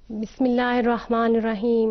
بسم اللہ الرحمن الرحیم.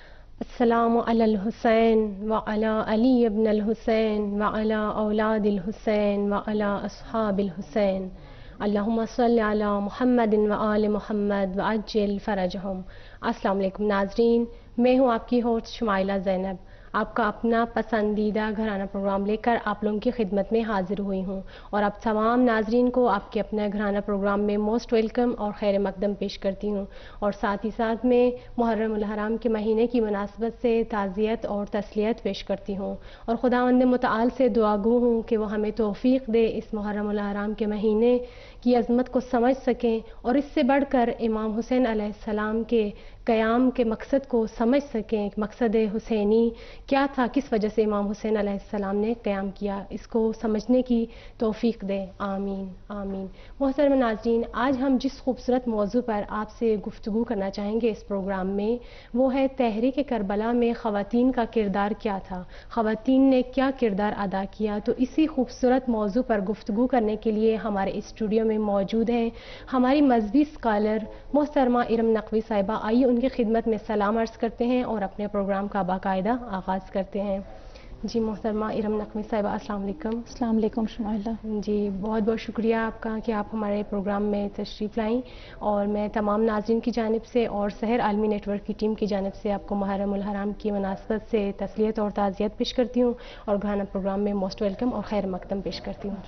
السلام علی الحسین وعلی علی ابن الحسین وعلی اولاد الحسین وعلی اصحاب الحسین. اللہم صل علی محمد وآل محمد وعجل فرجہم. السلام علیکم ناظرین، میں ہوں آپ کی ہوسٹ شمائلہ زینب. آپ کا اپنا پسندیدہ گھرانہ پروگرام لے کر آپ لوگوں کی خدمت میں حاضر ہوئی ہوں، اور آپ تمام ناظرین کو آپ کے اپنے گھرانہ پروگرام میں موسٹ ویلکم اور خیر مقدم پیش کرتی ہوں. اور ساتھ ہی ساتھ میں محرم الحرام کے مہینے کی مناسبت سے تعزیت اور تسلیت پیش کرتی ہوں، اور خداوند متعال سے دعا گو ہوں کہ وہ ہمیں توفیق دے اس محرم الحرام کے مہینے کی عظمت کو سمجھ سکیں، اور اس سے بڑھ کر امام حسین علیہ السلام کے قیام کے مقصد کو سمجھ سکیں. مقصد حسینی کیا تھا، کس وجہ سے امام حسین علیہ السلام نے قیام کیا، اس کو سمجھنے کی توفیق دے. آمین آمین. محترم ناظرین، آج ہم جس خوبصورت موضوع پر آپ سے گفتگو کرنا چاہیں گے اس پروگرام میں، وہ ہے تحریک کربلا میں خواتین کا کردار کیا تھا، خواتین نے کیا کردار ادا کیا. تو اسی خوبصورت موضوع پر گفتگو کرنے کے لیے ہمارے اسٹوڈیو میں موجود ہیں ہماری مذہبی اسکالر محترمہ ارم نقوی صاحبہ. آئیے ان کی خدمت میں سلام عرض کرتے ہیں اور اپنے پروگرام کا باقاعدہ آغاز کرتے ہیں. جی محترمہ ارم نقوی صاحبہ، السلام علیکم. السلام علیکم شمائلہ. جی بہت بہت شکریہ آپ کا کہ آپ ہمارے پروگرام میں تشریف لائیں، اور میں تمام ناظرین کی جانب سے اور سحر عالمی نیٹ ورک کی ٹیم کی جانب سے آپ کو محرم الحرام کی مناسبت سے تسلیت اور تعزیت پیش کرتی ہوں، اور گھرانہ پروگرام میں موسٹ ویلکم اور خیر مقدم پیش کرتی ہوں.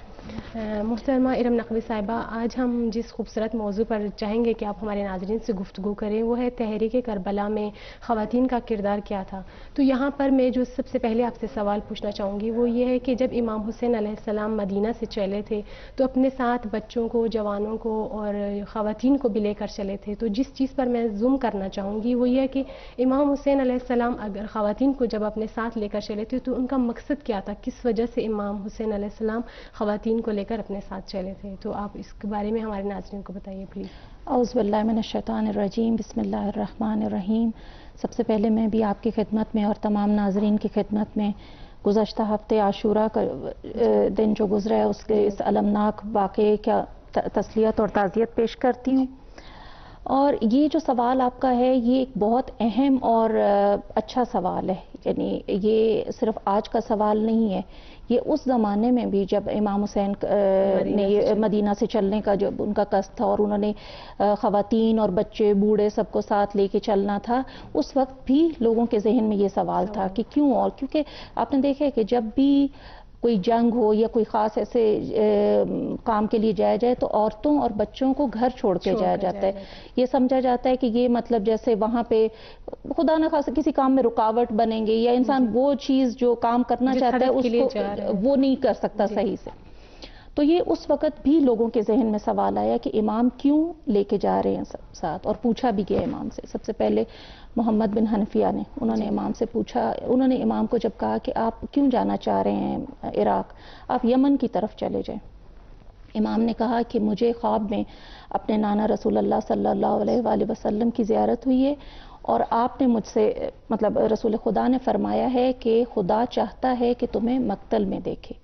محترمہ ارم نقوی صاحبہ، آج ہم جس خوبصورت موضوع پر چاہیں گے کہ آپ ہمارے ناظرین سے گفتگو کریں وہ ہے تحریک کربلا میں خواتین کا کردار کیا تھا. تو یہاں پر میں جو سب سے پہلے آپ سے سوال پوچھنا چاہوں گی وہ یہ ہے کہ جب امام حسین علیہ السلام مدینہ سے چلے تھے تو اپنے ساتھ بچوں کو، جوانوں کو اور خواتین کو بھی لے کر چلے تھے. تو جس چیز پر میں زوم کرنا چاہوں گی وہ یہ ہے کہ امام حسین علیہ السلام اگر خواتین کو جب اپنے ساتھ لے کر چلے تھے تو ان کا مقصد کیا تھا، کس وجہ سے امام حسین علیہ السلام خواتین کو لے کر اپنے ساتھ چلے تھے. تو آپ اس کے بارے میں ہمارے ناظرین کو بتائیے پلیز. اعوذ باللہ من الشیطان الرجیم، بسم اللہ الرحمن الرحیم. سب سے پہلے میں بھی آپ کی خدمت میں اور تمام ناظرین کی خدمت میں گزشتہ ہفتے عاشورہ کا دن جو گزرا ہے اس کے اس المناک واقعے کا تسلیت اور تعزیت پیش کرتی ہوں. اور یہ جو سوال آپ کا ہے یہ ایک بہت اہم اور اچھا سوال ہے. یعنی یہ صرف آج کا سوال نہیں ہے، یہ اس زمانے میں بھی جب امام حسین نے مدینہ سے چلنے کا جب ان کا قصد تھا اور انہوں نے خواتین اور بچے بوڑھے سب کو ساتھ لے کے چلنا تھا، اس وقت بھی لوگوں کے ذہن میں یہ سوال تھا کہ کیوں. اور کیونکہ آپ نے دیکھا ہے کہ جب بھی کوئی جنگ ہو یا کوئی خاص ایسے کام کے لیے جایا جائے تو عورتوں اور بچوں کو گھر چھوڑ کے جایا جاتا ہے. یہ سمجھا جاتا ہے کہ یہ مطلب جیسے وہاں پہ خدا نہ خاصا کسی کام میں رکاوٹ بنیں گے یا انسان وہ چیز جو کام کرنا چاہتا ہے اس کو وہ نہیں کر سکتا صحیح سے. تو یہ اس وقت بھی لوگوں کے ذہن میں سوال آیا کہ امام کیوں لے کے جا رہے ہیں ساتھ. اور پوچھا بھی گیا امام سے. سب سے پہلے محمد بن حنفیہ نے انہوں نے امام سے پوچھا، انہوں نے امام کو جب کہا کہ آپ کیوں جانا چاہ رہے ہیں عراق، آپ یمن کی طرف چلے جائیں. امام نے کہا کہ مجھے خواب میں اپنے نانا رسول اللہ صلی اللہ علیہ وآلہ وسلم کی زیارت ہوئی ہے، اور آپ نے مجھ سے مطلب رسول خدا نے فرمایا ہے کہ خدا چاہتا ہے کہ تمہیں مقتل میں دیکھے.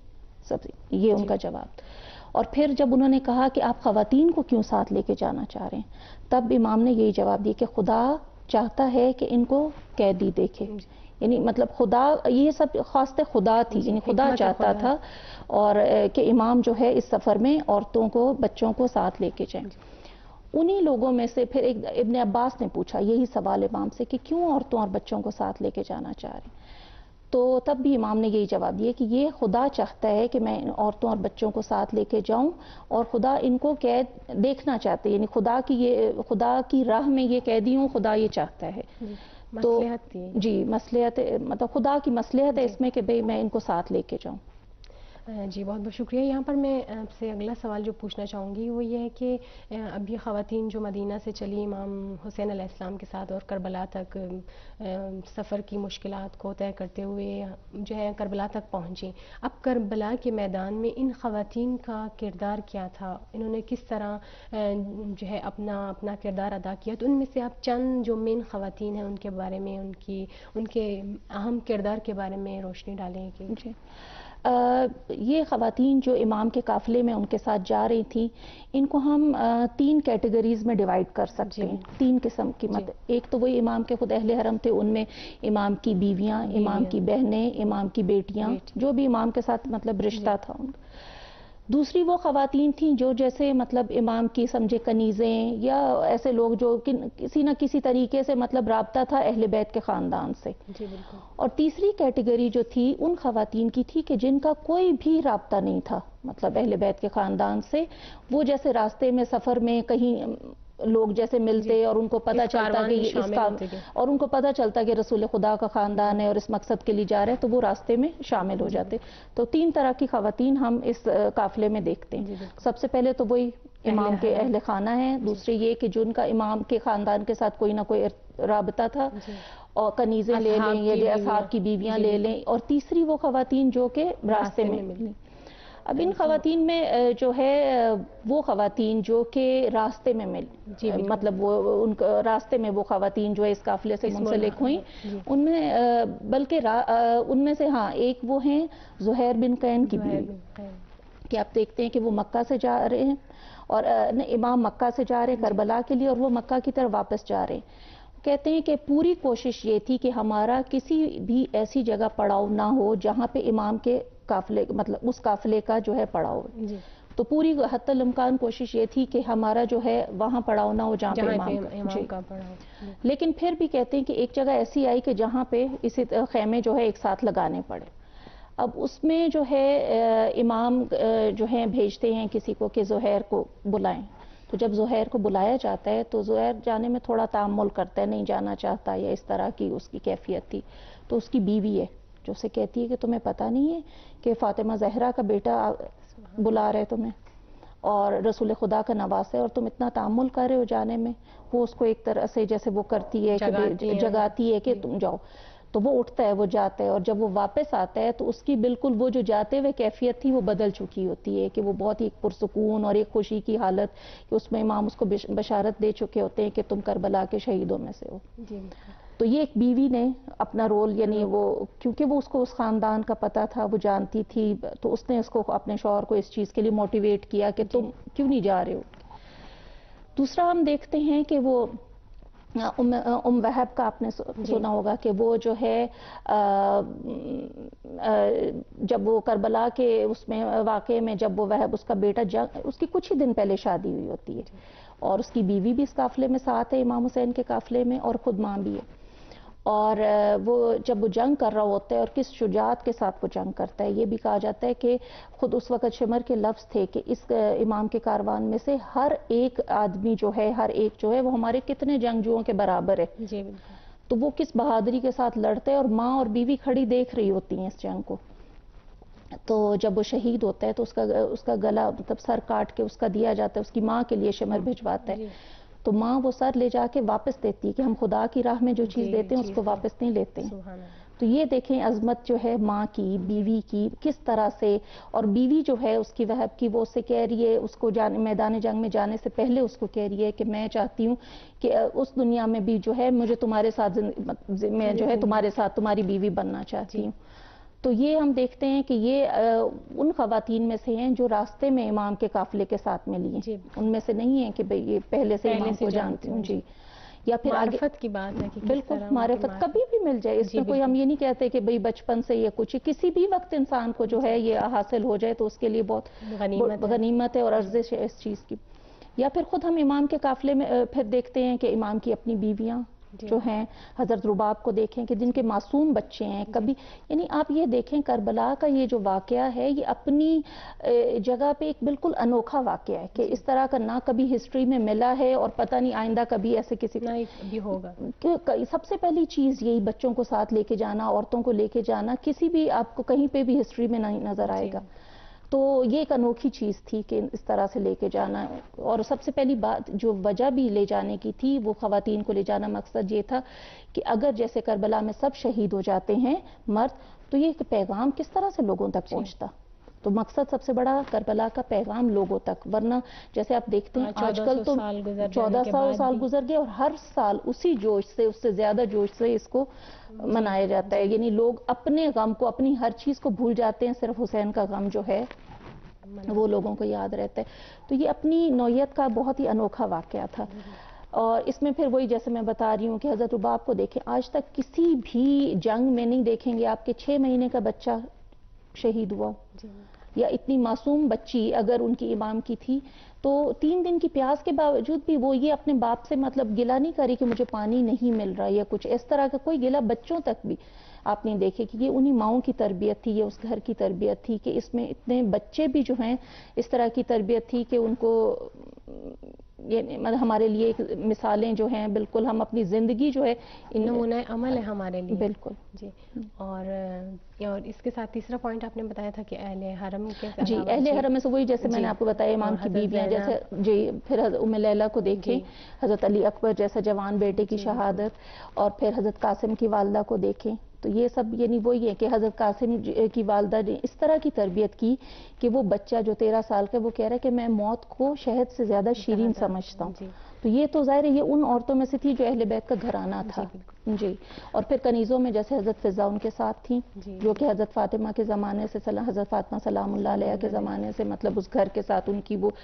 یہ ان کا جواب. اور پھر جب انہوں نے کہا کہ آپ خواتین کو کیوں ساتھ لے کے جانا چاہ رہے ہیں، تب امام نے یہی جواب دیا کہ خدا چاہتا ہے کہ ان کو قیدی دیکھے. یعنی مطلب خدا، یہ سب خواست خدا تھی، یعنی خدا چاہتا تھا اور کہ امام جو ہے اس سفر میں عورتوں کو بچوں کو ساتھ لے کے جائیں. انہی لوگوں میں سے پھر ایک ابن عباس نے پوچھا یہی سوال امام سے کہ کیوں عورتوں اور بچوں کو ساتھ لے کے جانا چاہ رہے ہیں. تو تب بھی امام نے یہی جواب دیا کہ یہ خدا چاہتا ہے کہ میں عورتوں اور بچوں کو ساتھ لے کے جاؤں، اور خدا ان کو قید دیکھنا چاہتے ہیں. یعنی خدا کی راہ میں یہ قیدی ہوں، خدا یہ چاہتا ہے. تو جی مصلحت، مطلب خدا کی مصلحت ہے اس میں کہ بھئی میں ان کو ساتھ لے کے جاؤں. جی بہت بہت شکریہ. یہاں پر میں آپ سے اگلا سوال جو پوچھنا چاہوں گی وہ یہ ہے کہ اب یہ خواتین جو مدینہ سے چلی امام حسین علیہ السلام کے ساتھ اور کربلا تک سفر کی مشکلات کو طے کرتے ہوئے جو ہے کربلا تک پہنچیں. اب کربلا کے میدان میں ان خواتین کا کردار کیا تھا، انہوں نے کس طرح جو ہے اپنا کردار ادا کیا. تو ان میں سے آپ چند جو مین خواتین ہیں ان کے بارے میں، ان کے اہم کردار کے بارے میں روشنی ڈالیں. جی یہ خواتین جو امام کے قافلے میں ان کے ساتھ جا رہی تھیں، ان کو ہم 3 کیٹیگریز میں ڈیوائیڈ کر سکتے ہیں، 3 قسم کی ایک تو وہی امام کے خود اہل حرم تھے، ان میں امام کی بیویاں، امام کی بہنیں، امام کی بیٹیاں، جو بھی امام کے ساتھ مطلب رشتہ تھا ان کا۔ دوسری وہ خواتین تھیں جو جیسے مطلب امام کی سمجھے کنیزیں یا ایسے لوگ جو کسی نہ کسی طریقے سے مطلب رابطہ تھا اہل بیت کے خاندان سے۔ اور تیسری کیٹیگری جو تھی ان خواتین کی تھی کہ جن کا کوئی بھی رابطہ نہیں تھا مطلب اہل بیت کے خاندان سے، وہ جیسے راستے میں سفر میں کہیں لوگ جیسے ملتے اور ان کو پتہ چلتا کہ اور ان کو پتہ چلتا کہ رسول خدا کا خاندان ہے اور اس مقصد کے لیے جا رہے ہیں، تو وہ راستے میں شامل ہو جاتے۔ تو 3 طرح کی خواتین ہم اس قافلے میں دیکھتے ہیں۔ سب سے پہلے تو وہی امام کے اہل خانہ ہیں، دوسرے یہ کہ جن کا امام کے خاندان کے ساتھ کوئی نہ کوئی رابطہ تھا، اور کنیزیں لے لیں یا اصحاب کی بیویاں لے لیں، اور تیسری وہ خواتین جو کہ راستے میں ملی۔ اب ان خواتین میں جو ہے وہ خواتین جو کہ راستے میں مطلب وہ ان راستے میں وہ خواتین جو اس قافلے سے منسلک ہوئیں، ان میں بلکہ ان میں سے ہاں ایک وہ ہیں زہیر بن قین کی بیوی، کہ آپ دیکھتے ہیں کہ وہ مکہ سے جا رہے ہیں اور امام مکہ سے جا رہے ہیں کربلا کے لیے، اور وہ مکہ کی طرف واپس جا رہے ہیں۔ کہتے ہیں کہ پوری کوشش یہ تھی کہ ہمارا کسی بھی ایسی جگہ پڑاؤ نہ ہو جہاں پہ امام کے قافلے مطلب اس قافلے کا جو ہے پڑاؤ، تو پوری حتی الامکان کوشش یہ تھی کہ ہمارا جو ہے وہاں پڑاؤ نہ ہو جہاں پہ امام کا پڑاؤ۔ لیکن پھر بھی کہتے ہیں کہ ایک جگہ ایسی آئی کہ جہاں پہ اسی خیمے جو ہے ایک ساتھ لگانے پڑے۔ اب اس میں جو ہے امام جو ہے بھیجتے ہیں کسی کو کہ زہیر کو بلائیں، تو جب زہیر کو بلایا جاتا ہے تو زہیر جانے میں تھوڑا تعمل کرتا ہے، نہیں جانا چاہتا، یا اس طرح کی اس کی کیفیت تھی۔ تو اس کی بیوی ہے جو اسے کہتی ہے کہ تمہیں پتہ نہیں ہے کہ فاطمہ زہرا کا بیٹا بلا رہے تمہیں اور رسول خدا کا نواس ہے، اور تم اتنا تعمل کر رہے ہو جانے میں۔ وہ اس کو ایک طرح سے جیسے وہ کرتی ہے کہ جگاتی ہے کہ تم جاؤ، تو وہ اٹھتا ہے، وہ جاتا ہے، اور جب وہ واپس آتا ہے تو اس کی بالکل وہ جو جاتے ہوئے کیفیت تھی وہ بدل چکی ہوتی ہے، کہ وہ بہت ہی پرسکون اور ایک خوشی کی حالت، کہ اس میں امام اس کو بشارت دے چکے ہوتے ہیں کہ تم کربلا کے شہیدوں میں سے ہو۔ تو یہ ایک بیوی نے اپنا رول، یعنی وہ کیونکہ وہ اس کو اس خاندان کا پتہ تھا، وہ جانتی تھی، تو اس نے اس کو اپنے شوہر کو اس چیز کے لیے موٹیویٹ کیا کہ تم کیوں نہیں جا رہے ہو۔ دوسرا ہم دیکھتے ہیں کہ وہ ام وہب کا آپ نے سنا ہوگا کہ وہ جو ہے جب وہ کربلا کے اس میں واقعے میں جب وہ وہب اس کا بیٹا اس کی کچھ ہی دن پہلے شادی ہوئی ہوتی ہے، اور اس کی بیوی بھی اس قافلے میں ساتھ ہے امام حسین کے قافلے میں، اور خود ماں بھی ہے، اور وہ جب وہ جنگ کر رہا ہوتا ہے اور کس شجاعت کے ساتھ وہ جنگ کرتا ہے، یہ بھی کہا جاتا ہے کہ خود اس وقت شمر کے لفظ تھے کہ اس امام کے کاروان میں سے ہر ایک آدمی جو ہے، ہر ایک جو ہے وہ ہمارے کتنے جنگجوؤں کے برابر ہے، تو وہ کس بہادری کے ساتھ لڑتے ہیں، اور ماں اور بیوی کھڑی دیکھ رہی ہوتی ہیں اس جنگ کو۔ تو جب وہ شہید ہوتا ہے تو اس کا گلا مطلب سر کاٹ کے اس کا دیا جاتا ہے، اس کی ماں کے لیے شمر بھجواتا ہے، تو ماں وہ سر لے جا کے واپس دیتی ہے کہ ہم خدا کی راہ میں جو چیز دیتے ہیں اس کو واپس نہیں لیتے ہیں۔ تو یہ دیکھیں عظمت جو ہے ماں کی، بیوی کی کس طرح سے، اور بیوی جو ہے اس کی وہب کی، وہ اس سے کہہ رہی ہے، اس کو میدان جنگ میں جانے سے پہلے اس کو کہہ رہی ہے کہ میں چاہتی ہوں کہ اس دنیا میں بھی جو ہے مجھے تمہارے ساتھ، میں جو ہے تمہارے ساتھ تمہاری بیوی بننا چاہتی ہوں۔ تو یہ ہم دیکھتے ہیں کہ یہ ان خواتین میں سے ہیں جو راستے میں امام کے قافلے کے ساتھ ملی ہیں، ان میں سے نہیں ہے کہ بھئی یہ پہلے سے امام کو جانتی ہوں جی، یا پھر معرفت کی بات ہے کہ بالکل معرفت کبھی بھی مل جائے، اس میں کوئی ہم یہ نہیں کہتے کہ بھئی بچپن سے یہ کچھ، کسی بھی وقت انسان کو جو ہے یہ حاصل ہو جائے تو اس کے لیے بہت غنیمت ہے اور ارزش ہے اس چیز کی۔ یا پھر خود ہم امام کے قافلے میں پھر دیکھتے ہیں کہ امام کی اپنی بیویاں جو ہیں، حضرت رباب کو دیکھیں کہ جن کے معصوم بچے ہیں، کبھی یعنی آپ یہ دیکھیں کربلا کا یہ جو واقعہ ہے یہ اپنی جگہ پہ ایک بالکل انوکھا واقعہ ہے کہ اس طرح کا نہ کبھی ہسٹری میں ملا ہے، اور پتہ نہیں آئندہ کبھی ایسے کسی نہ بھی ہوگا۔ سب سے پہلی چیز یہی بچوں کو ساتھ لے کے جانا، عورتوں کو لے کے جانا، کسی بھی آپ کو کہیں پہ بھی ہسٹری میں نہیں نظر آئے گا۔ تو یہ ایک انوکھی چیز تھی کہ اس طرح سے لے کے جانا، اور سب سے پہلی بات جو وجہ بھی لے جانے کی تھی وہ خواتین کو لے جانا مقصد یہ تھا کہ اگر جیسے کربلا میں سب شہید ہو جاتے ہیں مرد، تو یہ پیغام کس طرح سے لوگوں تک پہنچتا، تو مقصد سب سے بڑا کربلا کا پیغام لوگوں تک، ورنہ جیسے آپ دیکھتے ہیں آج کل تو 1400 سال گزر گئے اور ہر سال اسی جوش سے، اس سے زیادہ جوش سے اس کو منایا جاتا ہے. یعنی لوگ اپنے غم کو، اپنی ہر چیز کو بھول جاتے ہیں، صرف حسین کا غم جو ہے وہ لوگوں کو یاد رہتا ہے. تو یہ اپنی نوعیت کا بہت ہی انوکھا واقعہ تھا. اور اس میں پھر وہی جیسے میں بتا رہی ہوں کہ حضرت رباب کو دیکھیں، آج تک کسی بھی جنگ میں نہیں دیکھیں گے آپ کے 6 مہینے کا بچہ شہید ہوا، یا اتنی معصوم بچی اگر ان کی امام کی تھی تو 3 دن کی پیاس کے باوجود بھی وہ یہ اپنے باپ سے مطلب گلہ نہیں کری کہ مجھے پانی نہیں مل رہا یا کچھ اس طرح کا کوئی گلہ. بچوں تک بھی آپ نے دیکھے کہ یہ انہی ماؤں کی تربیت تھی، یہ اس گھر کی تربیت تھی کہ اس میں اتنے بچے بھی جو ہیں اس طرح کی تربیت تھی کہ ان کو یہ ہمارے لیے ایک مثالیں جو ہیں بالکل ہم اپنی زندگی جو ہے نمونہ عمل ہے ہمارے لیے. بالکل جی. اور اس کے ساتھ تیسرا پوائنٹ آپ نے بتایا تھا کہ اہل حرم کے جی اہل حرم میں سے وہی جیسے میں نے آپ کو بتایا امام کی بیویاں جیسے جی، پھر حضرت ام لیلہ کو دیکھیں، حضرت علی اکبر جیسا جوان بیٹے کی شہادت، اور پھر حضرت قاسم کی والدہ کو دیکھیں. تو یہ سب یعنی وہی ہے کہ حضرت قاسم کی والدہ نے اس طرح کی تربیت کی کہ وہ بچہ جو 13 سال کا وہ کہہ رہا ہے کہ میں موت کو شہد سے زیادہ شیرین سمجھتا ہوں. تو یہ تو ظاہر ہے یہ ان عورتوں میں سے تھی جو اہل بیت کا گھرانہ تھا. جی. اور پھر کنیزوں میں جیسے حضرت فضا ان کے ساتھ تھیں جو کہ حضرت فاطمہ کے زمانے سے، حضرت فاطمہ سلام اللہ علیہ کے زمانے سے مطلب اس گھر کے ساتھ ان کی وہ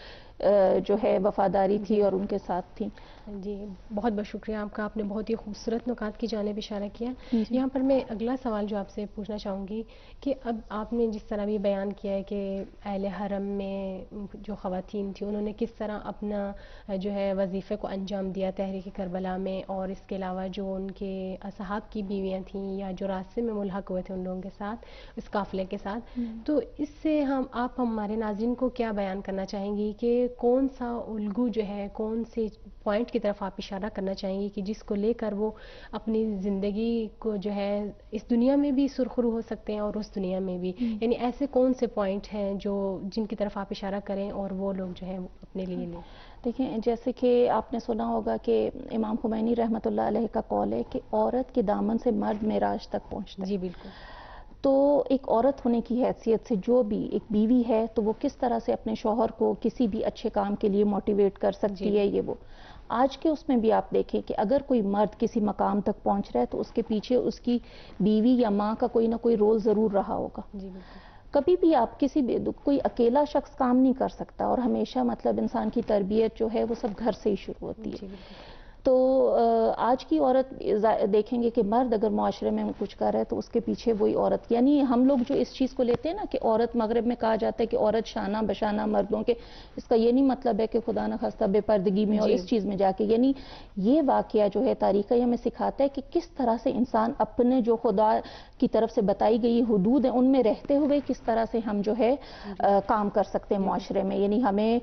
جو ہے وفاداری تھی اور ان کے ساتھ تھیں. جی بہت بہت شکریہ آپ کا، آپ نے بہت ہی خوبصورت نکات کی جانب اشارہ کیا. یہاں پر میں اگلا سوال جو آپ سے پوچھنا چاہوں گی کہ اب آپ نے جس طرح بھی بیان کیا ہے کہ اہل حرم میں جو خواتین تھیں انہوں نے کس طرح اپنا جو ہے وظیفے کو انجام دیا تحریک کربلا میں، اور اس کے علاوہ جو ان کے اصحاب کی بیویاں تھیں یا جو راستے میں ملحق ہوئے تھے ان لوگوں کے ساتھ، اس قافلے کے ساتھ، تو اس سے آپ ہمارے ناظرین کو کیا بیان کرنا چاہیں گی کہ کون سا الگو جو ہے، کون سے پوائنٹ کی طرف آپ اشارہ کرنا چاہیں گی کہ جس کو لے کر وہ اپنی زندگی کو جو ہے اس دنیا میں بھی سرخرو ہو سکتے ہیں اور اس دنیا میں بھی، یعنی ایسے کون سے پوائنٹ ہیں جن کی طرف آپ اشارہ کریں اور وہ لوگ جو ہیں اپنے لیے لیں؟ دیکھیں جیسے کہ آپ نے سنا ہوگا کہ امام خمینی رحمۃ اللہ علیہ کا قول ہے کہ عورت کے دامن سے مرد معراج تک پہنچتا ہے. جی بالکل. تو ایک عورت ہونے کی حیثیت سے جو بھی ایک بیوی ہے تو وہ کس طرح سے اپنے شوہر کو کسی بھی اچھے کام کے لیے موٹیویٹ کر سکتی ہے. یہ وہ آج کے اس میں بھی آپ دیکھیں کہ اگر کوئی مرد کسی مقام تک پہنچ رہا ہے تو اس کے پیچھے اس کی بیوی یا ماں کا کوئی نہ کوئی رول ضرور رہا ہوگا. جی بالکل. کبھی بھی آپ کوئی اکیلا شخص کام نہیں کر سکتا، اور ہمیشہ مطلب انسان کی تربیت جو ہے وہ سب گھر سے ہی شروع ہوتی ہے. تو آج کی عورت دیکھیں گے کہ مرد اگر معاشرے میں کچھ کر رہا ہے تو اس کے پیچھے وہی عورت، یعنی ہم لوگ جو اس چیز کو لیتے ہیں نا کہ عورت، مغرب میں کہا جاتا ہے کہ عورت شانہ بشانہ مردوں کے، اس کا یہ نہیں مطلب ہے کہ خدا نہ خواستہ بے پردگی میں اور اس چیز میں جا کے، یعنی یہ واقعہ جو ہے تاریخ ہمیں سکھاتا ہے کہ کس طرح سے انسان اپنے جو خدا کی طرف سے بتائی گئی حدود ہیں ان میں رہتے ہوئے کس طرح سے ہم جو ہے کام کر سکتے ہیں معاشرے میں. یعنی ہمیں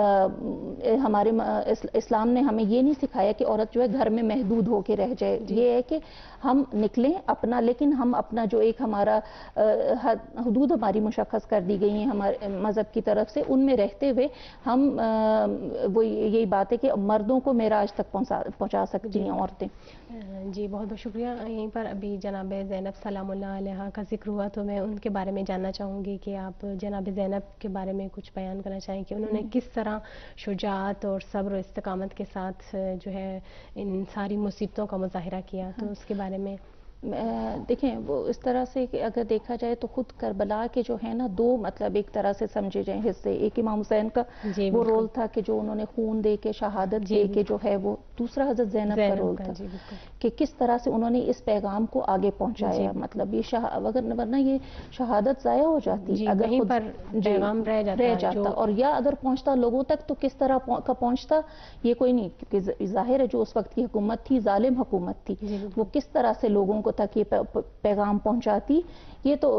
ہمارے اسلام نے ہمیں یہ نہیں سکھایا کہ عورت جو ہے گھر میں محدود ہو کے رہ جائے. یہ ہے کہ ہم نکلیں اپنا، لیکن ہم اپنا جو ایک ہمارا حدود ہماری مشخص کر دی گئی ہیں ہمارے مذہب کی طرف سے، ان میں رہتے ہوئے ہم وہ یہی بات ہے کہ مردوں کو معراج تک پہنچا سکتی ہیں عورتیں. جی بہت بہت شکریہ. یہیں پر ابھی جناب زینب سلام اللہ علیہ کا ذکر ہوا تو میں ان کے بارے میں جاننا چاہوں گی کہ آپ جناب زینب کے بارے میں کچھ بیان کرنا چاہیں کہ انہوں نے کس طرح شجاعت اور صبر و استقامت کے ساتھ جو ہے ان ساری مصیبتوں کا مظاہرہ کیا، تو اس کے بارے میں دیکھیں وہ اس طرح سے کہ اگر دیکھا جائے تو خود کربلا کے جو ہے نا دو مطلب ایک طرح سے سمجھے جائیں حصے. ایک امام حسین کا وہ رول تھا کہ جو انہوں نے خون دے کے شہادت دے کے جو ہے وہ، دوسرا حضرت زینب کا رول تھا کہ کس طرح سے انہوں نے اس پیغام کو آگے پہنچایا. مطلب یہ ورنہ یہ شہادت ضائع ہو جاتی اگر وہیں پر پیغام رہ جاتا، اور یا اگر پہنچتا لوگوں تک تو کس طرح کا پہنچتا یہ کوئی نہیں، کیونکہ ظاہر ہے جو اس وقت کی حکومت تھی ظالم حکومت تھی، وہ کس طرح سے لوگوں کو تک یہ پیغام پہنچاتی، یہ تو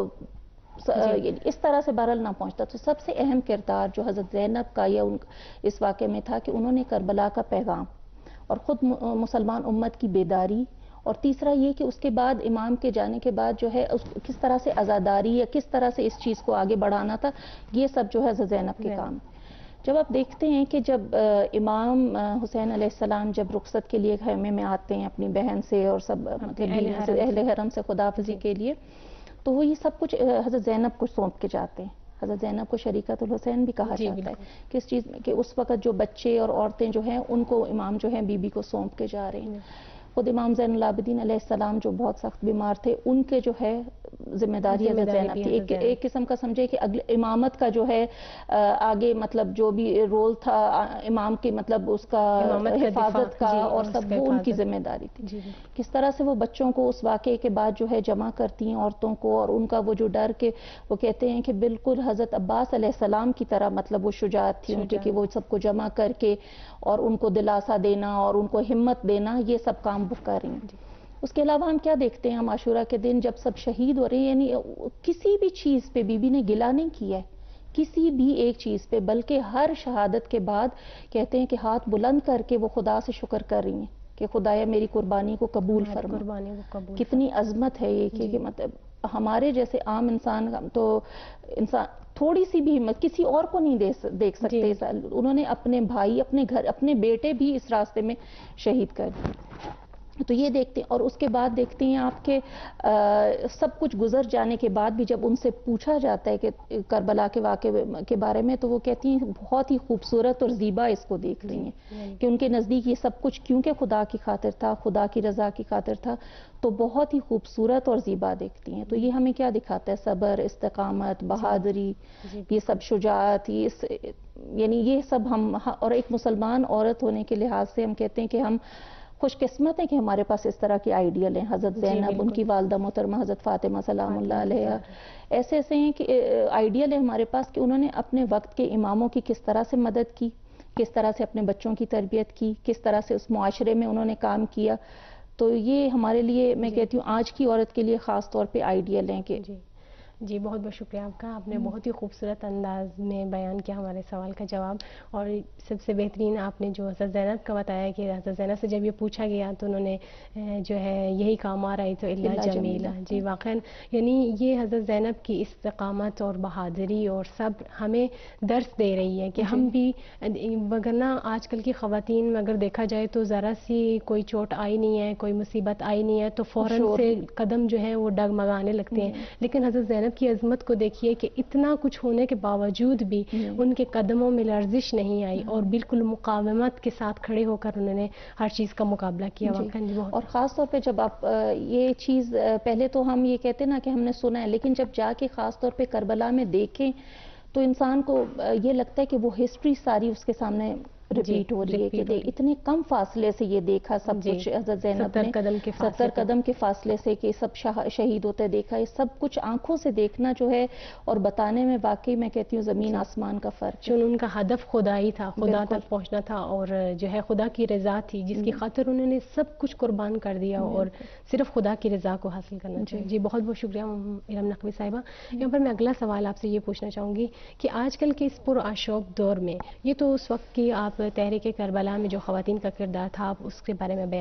اس طرح سے بہرحال نہ پہنچتا. تو سب سے اہم کردار جو حضرت زینب کا یا اس واقعے میں تھا کہ انہوں نے کربلا کا پیغام اور خود مسلمان امت کی بیداری، اور تیسرا یہ کہ اس کے بعد امام کے جانے کے بعد جو ہے کس طرح سے عزاداری یا کس طرح سے اس چیز کو آگے بڑھانا تھا، یہ سب جو ہے حضرت زینب کے کام. جب آپ دیکھتے ہیں کہ جب امام حسین علیہ السلام جب رخصت کے لیے خیمے میں آتے ہیں اپنی بہن سے اور سب مطلب اہل حرم سے خداحافظی کے لیے، تو وہ یہ سب کچھ حضرت زینب کو سونپ کے جاتے ہیں. حضرت زینب کو شریکۃ الحسین بھی کہا جاتا ہے، کس چیز میں کہ اس وقت جو بچے اور عورتیں جو ہیں ان کو امام جو ہیں بی بی کو سونپ کے جا رہے ہیں. خود امام زین العابدین علیہ السلام جو بہت سخت بیمار تھے، ان کے جو ہے ذمہ داری حضرت زینب تھی. ایک قسم کا سمجھے کہ امامت کا جو ہے آگے مطلب جو بھی رول تھا امام کے، مطلب اس کا حفاظت کا اور سب، وہ ان کی ذمہ داری تھی. کس طرح سے وہ بچوں کو اس واقعے کے بعد جو ہے جمع کرتی ہیں عورتوں کو، اور ان کا وہ جو ڈر کہ وہ کہتے ہیں کہ بالکل حضرت عباس علیہ السلام کی طرح مطلب وہ شجاعت تھی ان کی کہ وہ سب کو جمع کر کے اور ان کو دلاسا دینا اور ان کو ہمت دینا، یہ سب کام وہ کر رہی ہیں. اس کے علاوہ ہم کیا دیکھتے ہیں، ہم عاشورہ کے دن جب سب شہید ہو رہے ہیں، یعنی کسی بھی چیز پہ بی بی نے گلہ نہیں کیا ہے، کسی بھی ایک چیز پہ، بلکہ ہر شہادت کے بعد کہتے ہیں کہ ہاتھ بلند کر کے وہ خدا سے شکر کر رہی ہیں کہ خدایا میری قربانی کو قبول فرما. کتنی عظمت ہے یہ کہ مطلب ہمارے جیسے عام انسان تو انسان تھوڑی سی بھی ہمت کسی اور کو نہیں دیکھ سکتے. انہوں نے اپنے بھائی، اپنے گھر، اپنے بیٹے بھی اس راستے میں شہید کر دیے. تو یہ دیکھتے ہیں، اور اس کے بعد دیکھتے ہیں آپ کے سب کچھ گزر جانے کے بعد بھی جب ان سے پوچھا جاتا ہے کہ کربلا کے واقعے کے بارے میں، تو وہ کہتی ہیں بہت ہی خوبصورت اور زیبا اس کو دیکھ رہی ہیں کہ ان کے نزدیک یہ سب کچھ کیونکہ خدا کی خاطر تھا، خدا کی رضا کی خاطر تھا، تو بہت ہی خوبصورت اور زیبا دیکھتی ہیں. تو یہ ہمیں کیا دکھاتا ہے؟ صبر، استقامت، بہادری، یہ سب شجاعت، یعنی یہ سب ہم، اور ایک مسلمان عورت ہونے کے لحاظ سے ہم کہتے ہیں کہ ہم خوش قسمت ہیں کہ ہمارے پاس اس طرح کے آئیڈیل ہیں. حضرت زینب، ان کی والدہ محترمہ حضرت فاطمہ سلام اللہ علیہ، ایسے ہیں کہ آئیڈیل ہے ہمارے پاس کہ انہوں نے اپنے وقت کے اماموں کی کس طرح سے مدد کی، کس طرح سے اپنے بچوں کی تربیت کی، کس طرح سے اس معاشرے میں انہوں نے کام کیا. تو یہ ہمارے لیے، میں کہتی ہوں آج کی عورت کے لیے خاص طور پہ آئیڈیل ہیں کہ جی بہت بہت شکریہ آپ کا. آپ نے بہت ہی خوبصورت انداز میں بیان کیا ہمارے سوال کا جواب، اور سب سے بہترین آپ نے جو حضرت زینب کا بتایا کہ حضرت زینب سے جب یہ پوچھا گیا تو انہوں نے جو ہے یہی کہا ما رأیت الا جمیلا. جی واقعاً یعنی یہ حضرت زینب کی استقامت اور بہادری اور صبر ہمیں درس دے رہی ہے کہ ہم بھی، وگرنہ آج کل کی خواتین میں اگر دیکھا جائے تو ذرا سی کوئی چوٹ آئی نہیں ہے، کوئی مصیبت آئی نہیں ہے تو فوراً سے قدم جو ہے وہ ڈگمگانے لگتے ہیں. لیکن حضرت زینب کی عظمت کو دیکھیے کہ اتنا کچھ ہونے کے باوجود بھی ان کے قدموں میں لرزش نہیں آئی اور بالکل مقاومت کے ساتھ کھڑے ہو کر انہوں نے ہر چیز کا مقابلہ کیا. اور خاص طور پہ جب آپ یہ چیز، پہلے تو ہم یہ کہتے نا کہ ہم نے سنا ہے، لیکن جب جا کے خاص طور پہ کربلا میں دیکھیں تو انسان کو یہ لگتا ہے کہ وہ ہسٹری ساری اس کے سامنے ریپیٹ ہو رہی ہے کہ اتنے کم فاصلے سے یہ دیکھا سب کچھ حضرت زینب نے 70 قدم کے فاصلے سے کہ سب شہید ہوتے دیکھا. یہ سب کچھ آنکھوں سے دیکھنا جو ہے اور بتانے میں واقعی میں کہتی ہوں زمین آسمان کا فرق. چون ان کا ہدف خدا ہی تھا، خدا تک پہنچنا تھا اور جو ہے خدا کی رضا تھی جس کی خاطر انہوں نے سب کچھ قربان کر دیا اور صرف خدا کی رضا کو حاصل کرنا چاہیے. جی بہت بہت شکریہ ارم نقوی صاحبہ. یہاں پر میں اگلا سوال آپ سے یہ پوچھنا چاہوں گی کہ آج کل کے اس پرآشوب دور میں، یہ تو اس وقت کی آپ تحریک کربلا میں جو خواتین کا کردار تھا آپ اس کے بارے میں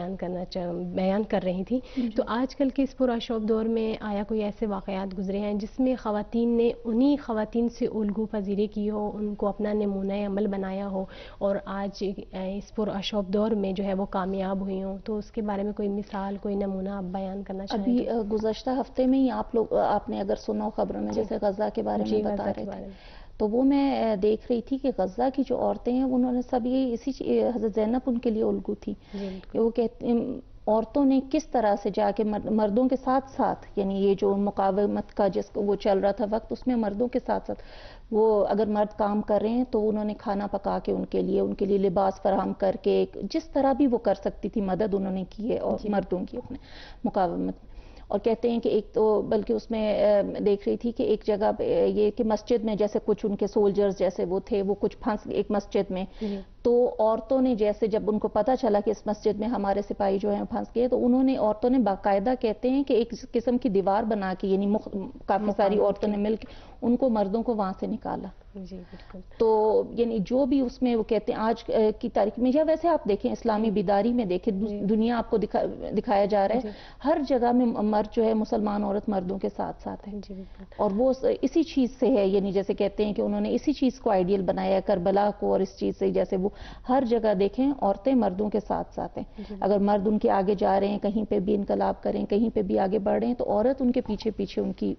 بیان کر رہی تھی، تو آج کل کے اس پرآشوب دور میں آیا کوئی ایسے واقعات گزرے ہیں جس میں خواتین نے انہی خواتین سے الگو پذیری کی ہو، ان کو اپنا نمونہ عمل بنایا ہو اور آج اس پرآشوب دور میں جو ہے وہ کامیاب ہوئی ہوں؟ تو اس کے بارے میں کوئی مثال، کوئی نمونہ آپ بیان کرنا چاہیں؟ ابھی گزشتہ ہفتے میں ہی آپ نے اگر سنا خبروں میں جیسے غزہ کے بارے میں بتا رہے تھے، تو وہ میں دیکھ رہی تھی کہ غزہ کی جو عورتیں ہیں انہوں نے سب یہ اسی حضرت زینب ان کے لیے الگو تھی کہ وہ کہتے عورتوں نے کس طرح سے جا کے مردوں کے ساتھ ساتھ، یعنی یہ جو مقاومت کا جس کو وہ چل رہا تھا وقت، اس میں مردوں کے ساتھ ساتھ وہ اگر مرد کام کر رہے ہیں تو انہوں نے کھانا پکا کے ان کے لیے لباس فراہم کر کے جس طرح بھی وہ کر سکتی تھی مدد انہوں نے کی ہے اور مردوں کی اپنے مقاومت. اور کہتے ہیں کہ ایک تو بلکہ اس میں دیکھ رہی تھی کہ ایک جگہ یہ کہ مسجد میں جیسے کچھ ان کے سولجرز جیسے وہ تھے، وہ کچھ پھنس ایک مسجد میں، تو عورتوں نے جیسے جب ان کو پتا چلا کہ اس مسجد میں ہمارے سپاہی جو ہیں پھنس گئے، تو عورتوں نے باقاعدہ کہتے ہیں کہ ایک قسم کی دیوار بنا کے، یعنی کافی ساری عورتوں نے مل کے ان کو مردوں کو وہاں سے نکالا. جی بالکل. تو یعنی جو بھی اس میں وہ کہتے ہیں آج کی تاریخ میں، یا ویسے آپ دیکھیں اسلامی بیداری میں دیکھیں دنیا آپ کو دکھایا جا رہا ہے ہر جگہ میں مرد جو ہے مسلمان عورت مردوں کے ساتھ ساتھ ہے اور وہ اسی چیز سے ہے، یعنی جیسے کہتے ہیں کہ انہوں نے اسی چیز کو آئیڈیل بنایا کربلا کو، اور اس چیز سے جیسے وہ ہر جگہ دیکھیں عورتیں مردوں کے ساتھ ساتھ ہیں. اگر مرد ان کے آگے جا رہے ہیں، کہیں پہ بھی انقلاب کریں، کہیں پہ بھی آگے بڑھ رہے ہیں، تو عورت ان کے پیچھے پیچھے ان کی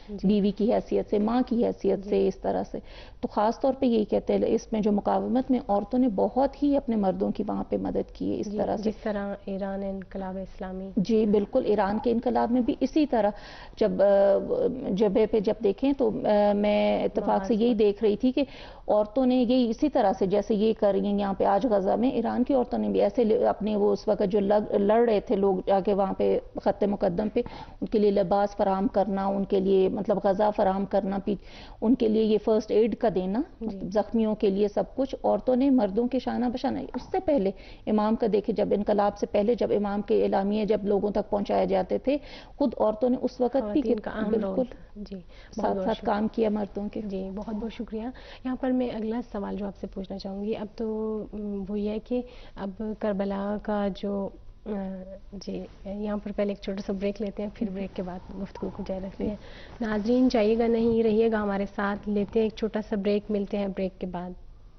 بیوی کی حیثیت سے، ماں کی حیثیت سے، اس طرح سے. تو خاص طور پہ یہی کہتے ہیں اس میں جو مقاومت میں عورتوں نے بہت ہی اپنے مردوں کی وہاں پہ مدد کی ہے اس طرح سے. جس طرح ایران انقلاب اسلامی. جی بالکل، ایران کے انقلاب میں بھی اسی طرح جب جبہے پہ جب دیکھیں تو میں اتفاق سے یہی دیکھ رہی تھی کہ عورتوں نے یہی اسی طرح سے جیسے یہ کر رہی ہیں یہاں پہ آج غزہ میں، ایران کی عورتوں نے بھی ایسے اپنے وہ اس وقت جو لڑ رہے تھے لوگ جا کے وہاں پہ خط مقدم پہ، ان کے لیے لباس فراہم کرنا، ان کے لیے مطلب غذا فراہم کرنا، ان کے لیے یہ فرسٹ ایڈ کا دینا، زخمیوں کے لیے سب کچھ عورتوں نے مردوں کے شانہ بشانہ. اس سے پہلے امام کا دیکھے، جب انقلاب سے پہلے جب امام کے اعلامیے جب لوگوں تک پہنچائے جاتے تھے، خود عورتوں نے اس وقت بھی بالکل ساتھ ساتھ کام کیا مردوں کے. جی بہت بہت شکریہ. یہاں پر میں اگلا سوال جو آپ سے پوچھنا چاہوں گی اب تو وہ یہ ہے کہ اب کربلا کا جو جی یہاں پر پہلے ایک چھوٹا سا بریک لیتے ہیں، پھر بریک کے بعد گفتگو کو جاری رکھتے ہیں. ناظرین جائیے گا نہیں، رہیے گا ہمارے ساتھ، لیتے ہیں ایک چھوٹا سا بریک، ملتے ہیں بریک کے بعد.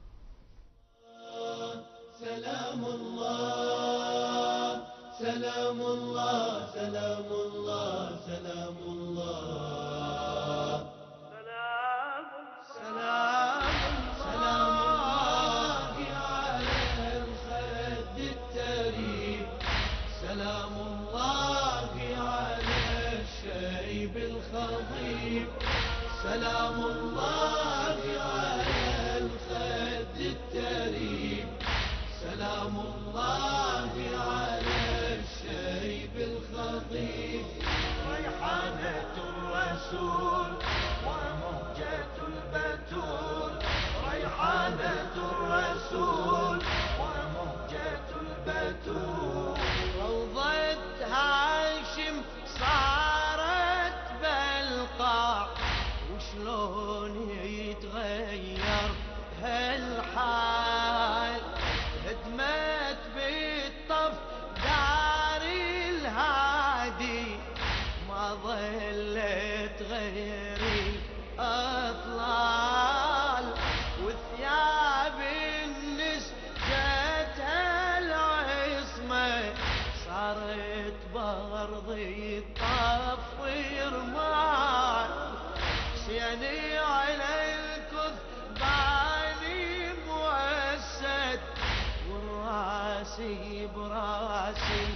سلام اللہ سلام اللہ سلام اللہ سلام اللہ سلام سلام اللہ على الخد التريب سلام الله على الشيب الخضيب سلام الله على الخد التريب سلام الله على الشيب الخضيب ريحانة الرسول ومهجة البتول ريحانة الرسول ومهجة البتول روضة هاشم صارت بالقاع وشلون يتغير هالحال هدمت بالطف دار الهادي ما ظلت غير الأطلال وثياب النسجتها العصمة صارت برض الطف رمال حسيني على الكثبان موسد والراسي براسي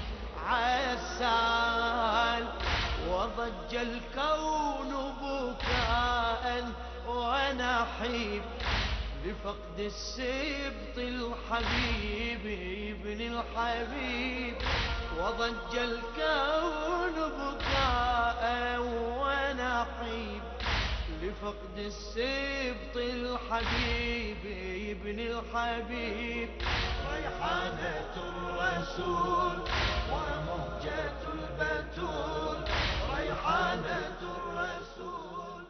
عسال وضج الكون بكاء ونحيب لفقد السبط الحبيب ابن الحبيب وضج الكون بكاء ونحيب لفقد السبط الحبيب ابن الحبيب ريحانة الرسول ومهجة البتول ريحانة الرسول.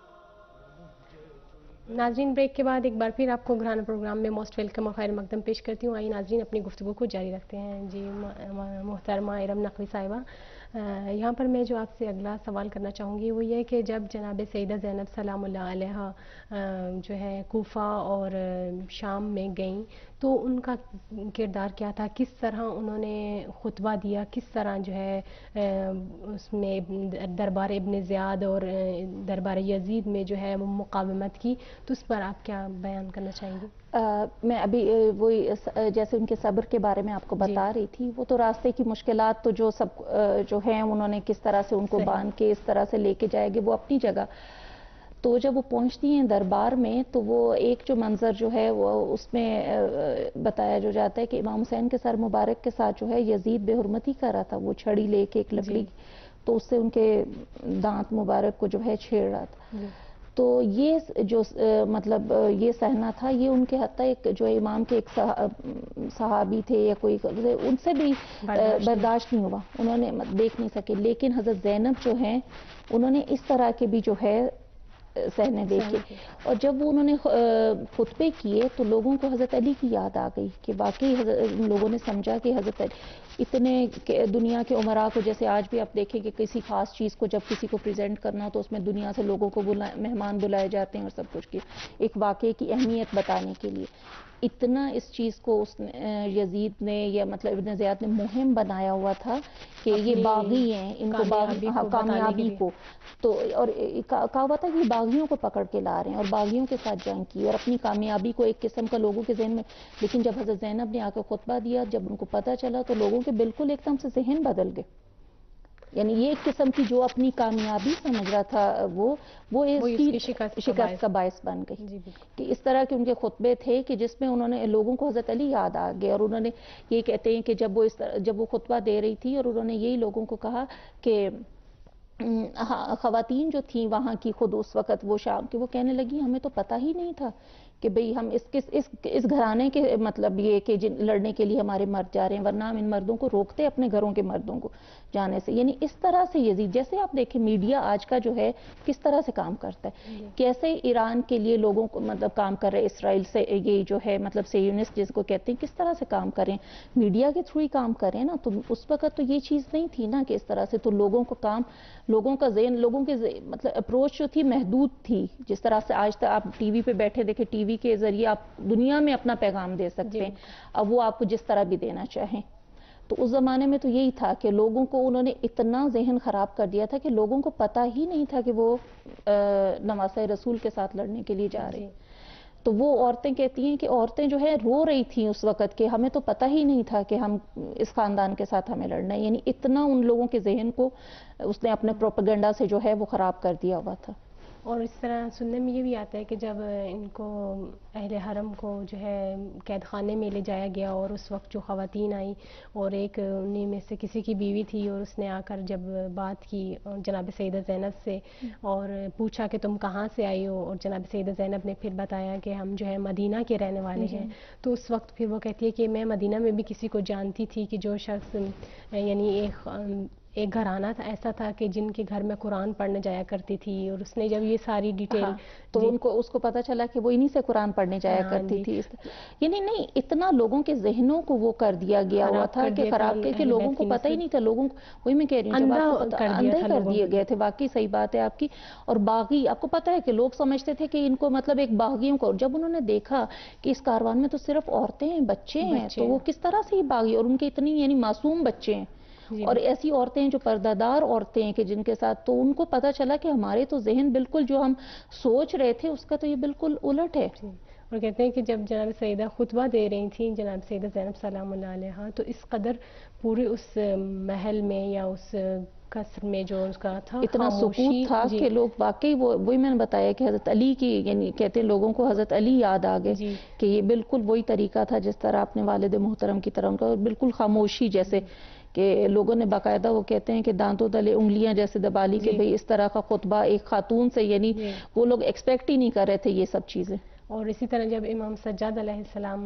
ناظرین بریک کے بعد ایک بار پھر آپ کو گھرانہ پروگرام میں موسٹ ویلکم اور خیر مقدم پیش کرتی ہوں. آئیے ناظرین اپنی گفتگو کو جاری رکھتے ہیں. جی محترمہ ارم نقوی صاحبہ، یہاں پر میں جو آپ سے اگلا سوال کرنا چاہوں گی وہ یہ کہ جب جناب سیدہ زینب سلام اللہ علیہ جو ہے کوفہ اور شام میں گئیں تو ان کا کردار کیا تھا، کس طرح انہوں نے خطبہ دیا، کس طرح جو ہے اس میں دربار ابن زیاد اور دربار یزید میں جو ہے مقاومت کی، تو اس پر آپ کیا بیان کرنا چاہیں گے؟ میں ابھی وہی جیسے ان کے صبر کے بارے میں آپ کو بتا رہی تھی، وہ تو راستے کی مشکلات تو جو سب جو ہیں انہوں نے کس طرح سے ان کو باندھ کے اس طرح سے لے کے جائے گے وہ اپنی جگہ. تو جب وہ پہنچتی ہیں دربار میں تو وہ ایک جو منظر جو ہے وہ اس میں بتایا جو جاتا ہے کہ امام حسین کے سر مبارک کے ساتھ جو ہے یزید بے حرمتی کر رہا تھا، وہ چھڑی لے کے ایک لکڑی تو اس سے ان کے دانت مبارک کو جو ہے چھیڑ رہا تھا. تو یہ جو مطلب یہ صحنہ تھا، یہ ان کے حتیٰ ایک جو امام کے ایک صحابی تھے یا کوئی ان سے بھی برداشت نہیں ہوا، انہوں نے دیکھ نہیں سکے. لیکن حضرت زینب جو ہیں انہوں نے اس طرح کے بھی جو ہے صحنے دیکھے. اور جب وہ انہوں نے خطبے کیے تو لوگوں کو حضرت علی کی یاد آ گئی کہ واقعی لوگوں نے سمجھا کہ حضرت علی اتنے دنیا کے عمراء کو، جیسے آج بھی آپ دیکھیں کہ کسی خاص چیز کو جب کسی کو پریزنٹ کرنا ہو تو اس میں دنیا سے لوگوں کو مہمان بلائے جاتے ہیں اور سب کچھ کی ایک واقعے کی اہمیت بتانے کے لیے. اتنا اس چیز کو اس یزید نے یا مطلب ابن زیاد نے مہم بنایا ہوا تھا کہ یہ باغی ہیں، ان کو کامیابی کو تو، اور کہا ہوا تھا کہ باغیوں کو پکڑ کے لا رہے ہیں اور باغیوں کے ساتھ جنگ کی اور اپنی کامیابی کو ایک قسم کا لوگوں کے ذہن میں. لیکن جب حضرت زینب نے آ کے خطبہ دیا، جب ان کو پتہ چلا تو لوگوں کے بالکل ایک دم سے ذہن بدل گئے. یعنی یہ ایک قسم کی جو اپنی کامیابی سمجھ رہا تھا وہ اس کی شکست کا باعث بن گئی. کہ اس طرح کے ان کے خطبے تھے کہ جس میں انہوں نے لوگوں کو حضرت علی یاد آ گئے. اور انہوں نے یہ کہتے ہیں کہ جب وہ خطبہ دے رہی تھی اور انہوں نے یہی لوگوں کو کہا کہ خواتین جو تھیں وہاں کی خود اس وقت وہ شام کہ وہ کہنے لگی ہمیں تو پتہ ہی نہیں تھا کہ بھئی ہم اس گھرانے کے مطلب یہ کہ لڑنے کے لیے ہمارے مرد جا رہے ہیں، ورنہ ہم ان مردوں کو روکتے اپنے گھروں کے مردوں کو جانے سے. یعنی اس طرح سے یزید، جیسے آپ دیکھیں میڈیا آج کا جو ہے کس طرح سے کام کرتا ہے، کیسے ایران کے لیے لوگوں کو مطلب کام کر رہے، اسرائیل سے یہ جو ہے مطلب صہیونسٹ جس کو کہتے ہیں، کس طرح سے کام کریں، میڈیا کے تھرو ہی کام کریں نا. تو اس وقت تو یہ چیز نہیں تھی نا کہ اس طرح سے تو لوگوں کو لوگوں کا ذہن، لوگوں کے مطلب اپروچ جو تھی محدود تھی. جس طرح سے آج تک آپ ٹی وی پہ بیٹھے دیکھیں، ٹی وی کے ذریعے آپ دنیا میں اپنا پیغام دے سکتے ہیں، اب وہ آپ کو جس طرح بھی دینا چاہیں. تو اس زمانے میں تو یہی تھا کہ لوگوں کو انہوں نے اتنا ذہن خراب کر دیا تھا کہ لوگوں کو پتہ ہی نہیں تھا کہ وہ نواسہ رسول کے ساتھ لڑنے کے لیے جا رہے ہیں. تو وہ عورتیں کہتی ہیں کہ عورتیں جو ہے رو رہی تھیں اس وقت کہ ہمیں تو پتہ ہی نہیں تھا کہ ہم اس خاندان کے ساتھ ہمیں لڑنا ہے. یعنی اتنا ان لوگوں کے ذہن کو اس نے اپنے پروپیگنڈا سے جو ہے وہ خراب کر دیا ہوا تھا. اور اس طرح سننے میں یہ بھی آتا ہے کہ جب ان کو اہل حرم کو جو ہے قید خانے میں لے جایا گیا اور اس وقت جو خواتین آئیں اور ایک انہیں میں سے کسی کی بیوی تھی اور اس نے آ کر جب بات کی جناب سیدہ زینب سے اور پوچھا کہ تم کہاں سے آئی ہو، اور جناب سیدہ زینب نے پھر بتایا کہ ہم جو ہے مدینہ کے رہنے والے ہیں. تو اس وقت پھر وہ کہتی ہے کہ میں مدینہ میں بھی کسی کو جانتی تھی کہ جو شخص یعنی ایک گھرانہ تھا ایسا تھا کہ جن کے گھر میں قرآن پڑھنے جایا کرتی تھی. اور اس نے جب یہ ساری ڈیٹیل تو اس کو پتہ چلا کہ وہ انہی سے قرآن پڑھنے جایا کرتی تھی. یعنی نہیں، اتنا لوگوں کے ذہنوں کو وہ کر دیا گیا ہوا تھا کہ خراب کہ لوگوں کو پتہ ہی نہیں تھا. لوگوں کو وہی میں کہہ رہی ہوں، اندھے کر دیے گئے تھے. واقعی صحیح بات ہے آپ کی. اور باغی، آپ کو پتہ ہے کہ لوگ سمجھتے تھے کہ ان کو مطلب ایک باغیوں کو، جب انہوں نے دیکھا کہ اس کاروان میں تو صرف عورتیں ہیں، بچے ہیں، تو وہ کس طرح سے یہ باغی، اور ان کے اتنی یعنی معصوم بچے ہیں اور ایسی عورتیں جو پردہ دار عورتیں ہیں کہ جن کے ساتھ، تو ان کو پتہ چلا کہ ہمارے تو ذہن بالکل جو ہم سوچ رہے تھے اس کا تو یہ بالکل الٹ ہے. اور کہتے ہیں کہ جب جناب سیدہ خطبہ دے رہی تھیں جناب سیدہ زینب سلام اللہ علیہا، تو اس قدر پورے اس محل میں یا اس قصر میں جو اس کا تھا اتنا سکوت تھا کہ لوگ واقعی وہی میں نے بتایا کہ حضرت علی کی، یعنی کہتے ہیں لوگوں کو حضرت علی یاد آ گئے کہ یہ بالکل وہی طریقہ تھا جس طرح اپنے والد محترم کی طرح ان کا بالکل خاموشی، جیسے کہ لوگوں نے باقاعدہ وہ کہتے ہیں کہ دانتوں تلے انگلیاں جیسے دبا لی کہ بھئی اس طرح کا خطبہ ایک خاتون سے، یعنی وہ لوگ ایکسپیکٹ ہی نہیں کر رہے تھے یہ سب چیزیں. اور اسی طرح جب امام سجاد علیہ السلام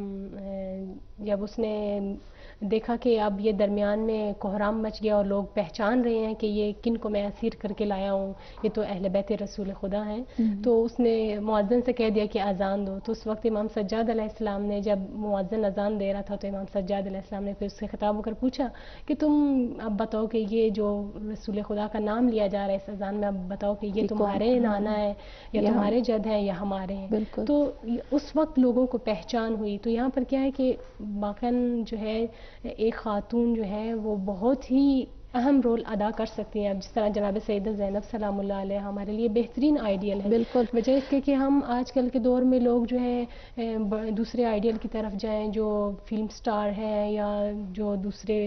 جب اس نے دیکھا کہ اب یہ درمیان میں کوہرام مچ گیا اور لوگ پہچان رہے ہیں کہ یہ کن کو میں اسیر کر کے لایا ہوں، یہ تو اہل بیت رسول خدا ہیں، تو اس نے مؤذن سے کہہ دیا کہ اذان دو. تو اس وقت امام سجاد علیہ السلام نے جب مؤذن اذان دے رہا تھا تو امام سجاد علیہ السلام نے پھر اس سے خطاب ہو کر پوچھا کہ تم اب بتاؤ کہ یہ جو رسول خدا کا نام لیا جا رہا ہے اس اذان میں، اب بتاؤ کہ یہ تمہارے نانا ہے یا تمہارے جد ہیں یا ہمارے ہیں. تو اس وقت لوگوں کو پہچان ہوئی. تو یہاں پر کیا ہے کہ واقعاً جو ہے ایک خاتون جو ہے وہ بہت ہی اہم رول ادا کر سکتی ہیں. اب جس طرح جناب سیدہ زینب سلام اللہ علیہ ہمارے لیے بہترین آئیڈیل ہے. بالکل. وجہ اس کے کہ ہم آج کل کے دور میں لوگ جو ہے دوسرے آئیڈیل کی طرف جائیں جو فلم سٹار ہیں یا جو دوسرے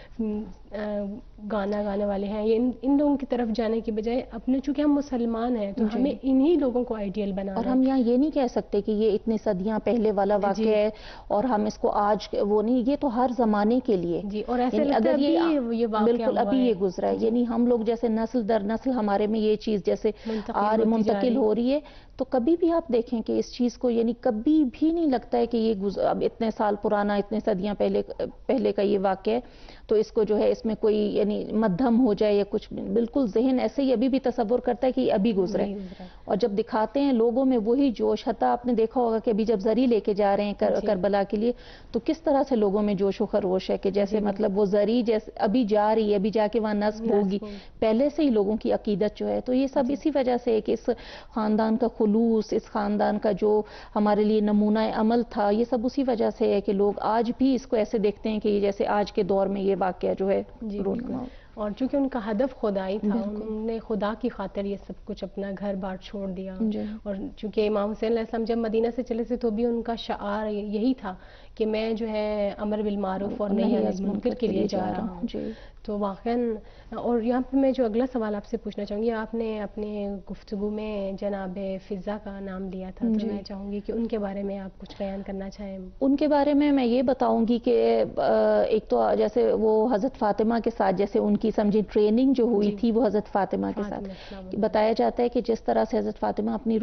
گانا گانے والے ہیں، یہ ان لوگوں کی طرف جانے کی بجائے اپنے، چونکہ ہم مسلمان ہیں تو ہمیں انہی لوگوں کو آئیڈیل بنانا. اور ہم یہاں یہ نہیں کہہ سکتے کہ یہ اتنی صدیاں پہلے والا واقعہ ہے اور ہم اس کو آج وہ نہیں، یہ تو ہر زمانے کے لیے. اور ایسے لگتا ہے یہ بالکل ابھی یہ گزرا ہے. یعنی ہم لوگ جیسے نسل در نسل ہمارے میں یہ چیز جیسے منتقل ہو رہی ہے، تو کبھی بھی آپ دیکھیں کہ اس چیز کو یعنی کبھی بھی نہیں لگتا ہے کہ یہ اب اتنے سال پرانا، اتنے صدیاں پہلے کا یہ واقعہ ہے تو اس کو جو ہے اس میں کوئی یعنی مدھم ہو جائے یا کچھ، بالکل ذہن ایسے ہی ابھی بھی تصور کرتا ہے کہ یہ ابھی گزرے. اور جب دکھاتے ہیں لوگوں میں وہی جوش، حتیٰ آپ نے دیکھا ہوگا کہ ابھی جب زری لے کے جا رہے ہیں کربلا کے لیے تو کس طرح سے لوگوں میں جوش و خروش ہے کہ جیسے مطلب وہ زری جیسے ابھی جا رہی ہے، ابھی جا کے وہاں نصب ہوگی، پہلے سے ہی لوگوں کی عقیدت جو ہے. تو یہ سب اسی وجہ سے ہے کہ اس خاندان کا خلوص، اس خاندان کا جو ہمارے لیے نمونہ عمل تھا، یہ سب اسی وجہ سے ہے کہ لوگ آج بھی اس کو ایسے دیکھتے ہیں کہ یہ جیسے آج کے دور میں یہ واقعہ جو ہے رونما. اور چونکہ ان کا ہدف خدائی تھا، انہوں نے خدا کی خاطر یہ سب کچھ اپنا گھر بار چھوڑ دیا. اور چونکہ امام حسین علیہ السلام جب مدینہ سے چلے تھے تو بھی ان کا شعار یہی تھا کہ میں جو ہے امر بالمعروف اور نہی عن المنکر کے لیے جا رہا ہوں. تو واقعاً اور یہاں پہ میں جو اگلا سوال آپ سے پوچھنا چاہوں گی، آپ نے اپنے گفتگو میں جناب فضا کا نام لیا تھا، تو میں چاہوں گی کہ ان کے بارے میں آپ کچھ بیان کرنا چاہیں. ان کے بارے میں یہ بتاؤں گی کہ ایک تو جیسے وہ حضرت فاطمہ کے ساتھ جیسے ان کی سمجھی ٹریننگ جو ہوئی تھی وہ حضرت فاطمہ کے ساتھ بتایا جاتا ہے کہ جس طرح سے حضرت فاطمہ اپنی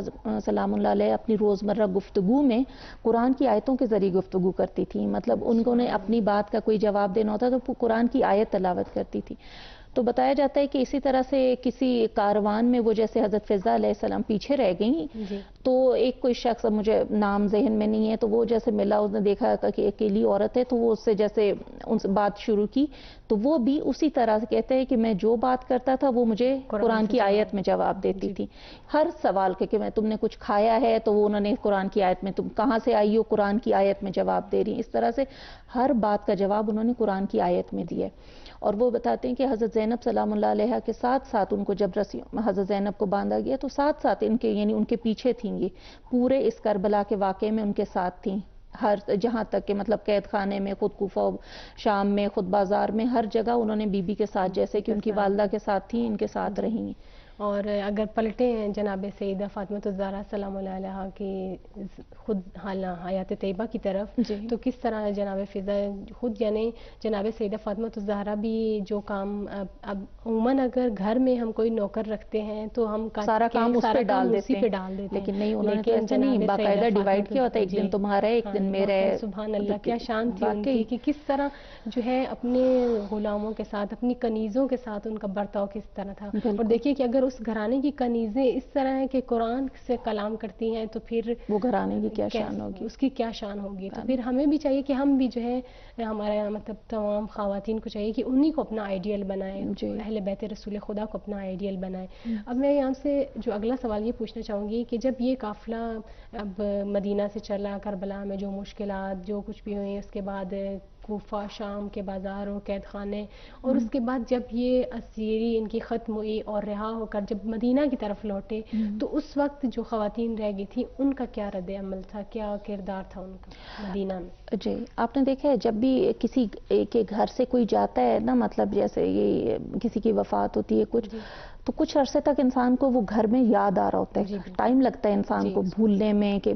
سلام اللہ علیہ اپنی روزمرہ گفتگو میں قرآن کی آیتوں کے ذریعے گفتگو کرتی تھی. مطلب ان کو نے اپنی بات کا کوئی جواب دینا ہوتا تو قرآن کی آیت تلاوت کرتی تھی. تو بتایا جاتا ہے کہ اسی طرح سے کسی کاروان میں وہ جیسے حضرت فضا علیہ السلام پیچھے رہ گئیں تو ایک کوئی شخص، مجھے نام ذہن میں نہیں ہے، تو وہ جیسے ملا، اس نے دیکھا کہ اکیلی عورت ہے تو وہ اس سے جیسے ان سے بات شروع کی تو وہ بھی اسی طرح سے کہتے ہیں کہ میں جو بات کرتا تھا وہ مجھے قرآن کی آیت میں جواب دیتی تھی. ہر سوال کے کہ میں تم نے کچھ کھایا ہے تو وہ انہوں نے قرآن کی آیت میں، تم کہاں سے آئی ہو، قرآن کی آیت میں جواب دے رہی. اس طرح سے ہر بات کا جواب انہوں نے قرآن کی آیت میں دیا. اور وہ بتاتے ہیں کہ حضرت زینب سلام اللہ علیہ کے ساتھ ساتھ ان کو جب حضرت زینب کو باندھا گیا تو ساتھ ساتھ ان کے یعنی ان کے پیچھے تھیں، یہ پورے اس کربلا کے واقعے میں ان کے ساتھ تھیں. ہر جہاں تک کہ مطلب قید خانے میں، خود کوفہ شام میں، خود بازار میں، ہر جگہ انہوں نے بی بی کے ساتھ جیسے کہ ان کی والدہ کے ساتھ تھیں ان کے ساتھ رہیں. اور اگر پلٹیں جناب سیدہ فاطمہ الزہرا سلام اللہ علیہ کی خود حیات طیبہ کی طرف، تو کس طرح جناب فضا خود یعنی جناب سیدہ فاطمہ الزہرا بھی جو کام اب عموماً اگر گھر میں ہم کوئی نوکر رکھتے ہیں تو ہم سارا کام اس پہ ڈال دیتے ہیں، لیکن نہیں، انہوں نے ایسا نہیں، باقاعدہ ڈیوائیڈ کیا ہوتا ہے، ایک دن تمہارا ہے ایک دن میرا ہے. سبحان اللہ، کیا شان تھی ان کی کہ کس طرح جو ہے اپنے غلاموں کے ساتھ، اپنی کنیزوں کے ساتھ ان کا برتاؤ کس طرح تھا. اور دیکھیے کہ اگر اس گھرانے کی کنیزیں اس طرح ہیں کہ قرآن سے کلام کرتی ہیں تو پھر وہ گھرانے کی کیا شان ہوگی، اس کی کیا شان ہوگی. تو پھر ہمیں بھی چاہیے کہ ہم بھی جو ہے ہمارا مطلب تمام خواتین کو چاہیے کہ انہی کو اپنا آئیڈیل بنائیں، اہل بیت رسول خدا کو اپنا آئیڈیل بنائیں. اب میں یہاں سے جو اگلا سوال یہ پوچھنا چاہوں گی کہ جب یہ قافلہ اب مدینہ سے چلا، کربلا میں جو مشکلات جو کچھ بھی ہوئی، اس کے بعد کوفہ شام کے بازار اور قید خانے، اور اس کے بعد جب یہ اسیری ان کی ختم ہوئی اور رہا ہو کر جب مدینہ کی طرف لوٹے تو اس وقت جو خواتین رہ گئی تھی ان کا کیا رد عمل تھا، کیا کردار تھا ان کا مدینہ میں؟ جی آپ نے دیکھا ہے جب بھی کسی کے گھر سے کوئی جاتا ہے نا، مطلب جیسے یہ کسی کی وفات ہوتی ہے کچھ، تو کچھ عرصے تک انسان کو وہ گھر میں یاد آ رہا ہوتا ہے، ٹائم لگتا ہے انسان کو بھولنے میں کہ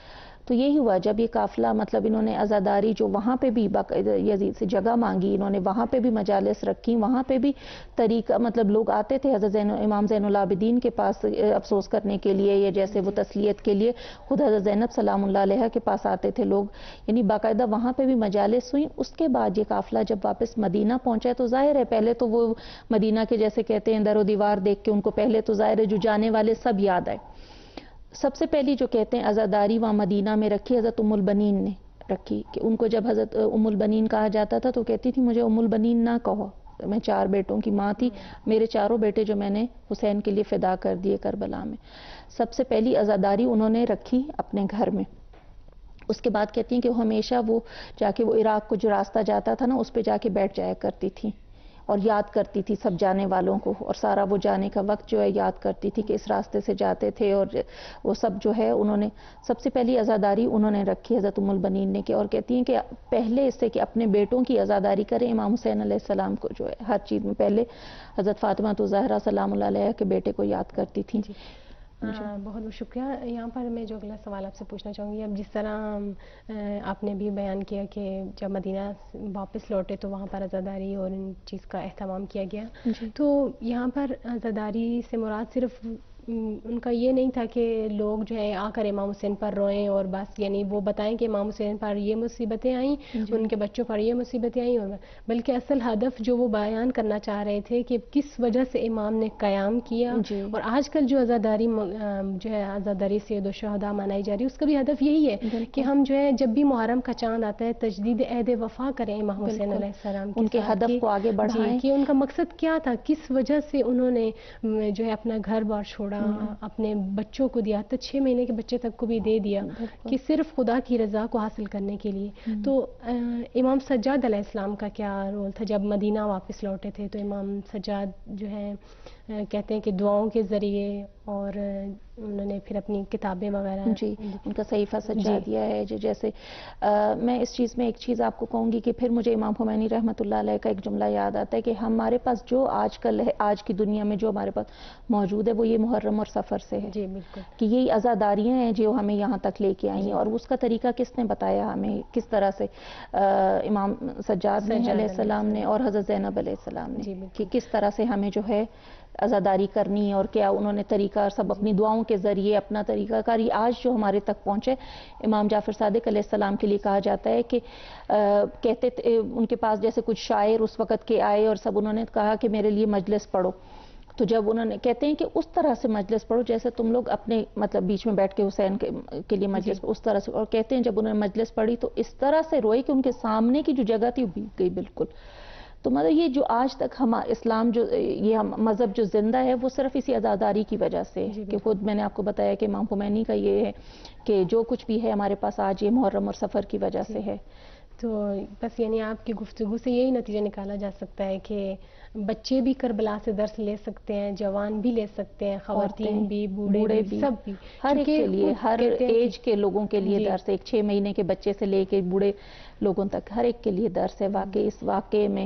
تو یہی ہوا جب یہ قافلہ مطلب انہوں نے عزاداری جو وہاں پہ بھی یزید سے جگہ مانگی، انہوں نے وہاں پہ بھی مجالس رکھی، وہاں پہ بھی طریقہ مطلب لوگ آتے تھے حضرت امام زین العابدین کے پاس افسوس کرنے کے لیے یا جیسے وہ تسلیت کے لیے، خود حضرت زینب سلام اللہ علیہ کے پاس آتے تھے لوگ، یعنی باقاعدہ وہاں پہ بھی مجالس ہوئی. اس کے بعد یہ قافلہ جب واپس مدینہ پہنچا تو ظاہر ہے پہلے تو وہ مدینہ کے جیسے کہتے ہیں در و دیوار دیکھ کے ان کو پہلے تو ظاہر ہے جو جانے والے سب یاد آئے. سب سے پہلی جو کہتے ہیں عزاداری وہاں مدینہ میں رکھی حضرت ام البنین نے رکھی، کہ ان کو جب حضرت ام البنین کہا جاتا تھا تو کہتی تھی مجھے ام البنین نہ کہو، میں 4 بیٹوں کی ماں تھی، میرے 4 بیٹے جو میں نے حسین کے لیے فدا کر دیے کربلا میں. سب سے پہلی عزاداری انہوں نے رکھی اپنے گھر میں. اس کے بعد کہتی ہیں کہ ہمیشہ وہ جا کے وہ عراق کو جو راستہ جاتا تھا نا اس پہ جا کے بیٹھ جایا کرتی تھی اور یاد کرتی تھی سب جانے والوں کو، اور سارا وہ جانے کا وقت جو ہے یاد کرتی تھی کہ اس راستے سے جاتے تھے، اور وہ سب جو ہے انہوں نے سب سے پہلی عزاداری انہوں نے رکھی حضرت ام البنین نے کی. اور کہتی ہیں کہ پہلے اس سے کہ اپنے بیٹوں کی عزاداری کریں، امام حسین علیہ السلام کو جو ہے ہر چیز میں پہلے حضرت فاطمہ الزہرا سلام اللہ علیہ کے بیٹے کو یاد کرتی تھیں. بہت بہت شکریہ. یہاں پر میں جو اگلا سوال آپ سے پوچھنا چاہوں گی، اب جس طرح آپ نے بھی بیان کیا کہ جب مدینہ واپس لوٹے تو وہاں پر عزاداری اور ان چیز کا اہتمام کیا گیا، تو یہاں پر عزاداری سے مراد صرف ان کا یہ نہیں تھا کہ لوگ جو ہے آ کر امام حسین پر روئیں اور بس یعنی وہ بتائیں کہ امام حسین پر یہ مصیبتیں آئیں، ان کے بچوں پر یہ مصیبتیں آئیں، بلکہ اصل ہدف جو وہ بیان کرنا چاہ رہے تھے کہ کس وجہ سے امام نے قیام کیا. اور آج کل جو عزاداری جو ہے عزاداری سید الشہداء منائی جا رہی ہے، اس کا بھی ہدف یہی ہے کہ ہم جو ہے جب بھی محرم کا چاند آتا ہے تجدید عہد وفا کریں امام حسین علیہ السلام ان کے ہدف کو آگے بڑھائیں کہ ان کا مقصد کیا تھا، کس وجہ سے انہوں نے جو ہے اپنا گھر بار چھوڑا، اپنے بچوں کو دیا، تو 6 مہینے کے بچے تک کو بھی دے دیا کہ صرف خدا کی رضا کو حاصل کرنے کے لیے. تو امام سجاد علیہ السلام کا کیا رول تھا جب مدینہ واپس لوٹے تھے؟ تو امام سجاد جو ہے کہتے ہیں کہ دعاؤں کے ذریعے اور انہوں نے پھر اپنی کتابیں وغیرہ ان کا صحیفہ سجا دیا ہے. جیسے میں اس چیز میں ایک چیز آپ کو کہوں گی کہ پھر مجھے امام خمینی رحمۃ اللہ علیہ کا ایک جملہ یاد آتا ہے کہ ہمارے پاس جو آج کل ہے، آج کی دنیا میں جو ہمارے پاس موجود ہے وہ یہ محرم اور سفر سے ہے. بالکل، کہ یہی عزاداریاں ہیں جو ہمیں یہاں تک لے کے آئی ہیں. اور اس کا طریقہ کس نے بتایا ہمیں، کس طرح سے امام سجاد علیہ السلام نے اور حضرت زینب علیہ السلام نے کہ کس طرح سے ہمیں جو ہے عزاداری کرنی، اور کیا انہوں نے طریقہ سب اپنی دعاؤں کے ذریعے اپنا طریقہ کاری آج جو ہمارے تک پہنچے. امام جعفر صادق علیہ السلام کے لیے کہا جاتا ہے کہ کہتے تھے ان کے پاس جیسے کچھ شاعر اس وقت کے آئے اور سب انہوں نے کہا کہ میرے لیے مجلس پڑھو. تو جب انہوں نے کہتے ہیں کہ اس طرح سے مجلس پڑھو جیسے تم لوگ اپنے مطلب بیچ میں بیٹھ کے حسین کے لیے مجلس اس طرح سے. اور کہتے ہیں جب انہوں نے مجلس پڑھی تو اس طرح سے روئے کہ ان کے سامنے کی جو جگہ تھی وہ بھیگ گئی بالکل. تو مطلب یہ جو آج تک اسلام جو یہ مذہب جو زندہ ہے وہ صرف اسی عزاداری کی وجہ سے کہ خود میں نے آپ کو بتایا کہ امام خمینی کا یہ ہے کہ جو کچھ بھی ہے ہمارے پاس آج یہ محرم اور سفر کی وجہ سے ہے. تو بس یعنی آپ کی گفتگو سے یہی نتیجہ نکالا جا سکتا ہے کہ بچے بھی کربلا سے درس لے سکتے ہیں، جوان بھی لے سکتے ہیں، خواتین بھی، بوڑھے بھی، سب بھی، ہر ایک کے لیے، ہر ایج کے لوگوں کے لیے درس ہے. ایک 6 مہینے کے بچے سے لے کے بوڑھے لوگوں تک ہر ایک کے لیے درس ہے. واقعی اس واقعے میں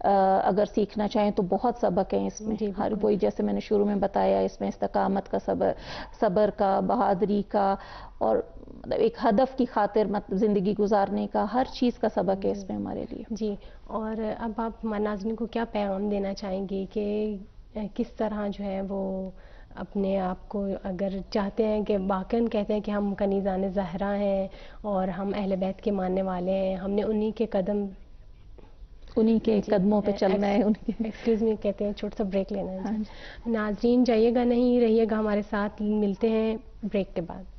اگر سیکھنا چاہیں تو بہت سبق ہیں اس میں. ہر کوئی جیسے میں نے شروع میں بتایا اس میں استقامت کا صبر کا، بہادری کا، اور ایک ہدف کی خاطر زندگی گزارنے کا، ہر چیز کا سبق ہے اس میں ہمارے لیے. اور اب آپ ناظرین کو کیا پیغام دینا چاہیں گی کہ کس طرح جو ہے وہ اپنے آپ کو اگر چاہتے ہیں کہ واقعاً کہتے ہیں کہ ہم کنیزان زہرا ہیں اور ہم اہل بیت کے ماننے والے ہیں، ہم نے انہی کے قدموں پہ چلنا ہے. ایکسکیوز می کہتے ہیں چھوٹا سا بریک لینا ہے. ناظرین جائیے گا نہیں، رہیے گا ہمارے ساتھ، ملتے ہیں بریک کے بعد.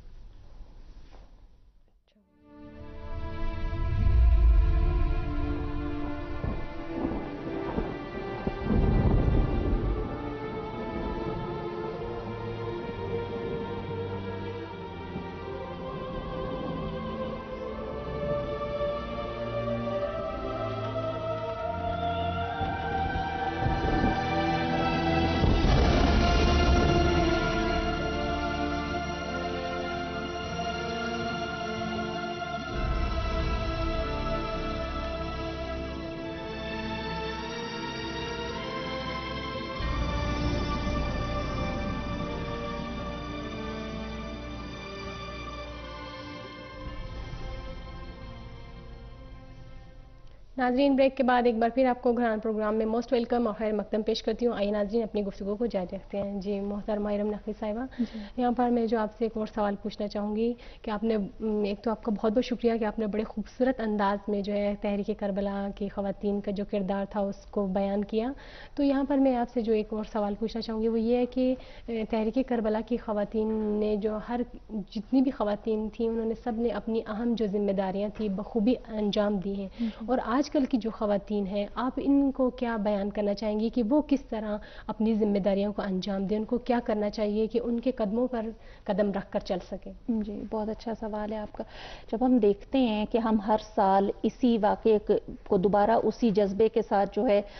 ناظرین بریک کے بعد ایک بار پھر آپ کو گھران پروگرام میں موسٹ ویلکم اور خیر مقدم پیش کرتی ہوں. آئیے ناظرین اپنی گفتگو کو جاری رکھتے ہیں. جی محترمہ ارم نقوی صاحبہ، یہاں پر میں جو آپ سے ایک اور سوال پوچھنا چاہوں گی کہ آپ نے ایک تو آپ کا بہت بہت شکریہ کہ آپ نے بڑے خوبصورت انداز میں جو ہے تحریک کربلا کی خواتین کا جو کردار تھا اس کو بیان کیا. تو یہاں پر میں آپ سے جو ایک اور سوال پوچھنا چاہوں گی وہ یہ ہے کہ تحریک کربلا کی خواتین نے جو جتنی بھی خواتین تھیں انہوں نے سب نے اپنی اہم جو ذمہ داریاں تھیں بخوبی انجام دی ہیں. اور آج کل کی جو خواتین ہیں آپ ان کو کیا بیان کرنا چاہیں گی کہ وہ کس طرح اپنی ذمہ داریوں کو انجام دیں؟ ان کو کیا کرنا چاہیے کہ ان کے قدموں پر قدم رکھ کر چل سکیں؟ جی بہت اچھا سوال ہے آپ کا. جب ہم دیکھتے ہیں کہ ہم ہر سال اسی واقعے کو دوبارہ اسی جذبے کے ساتھ جو ہے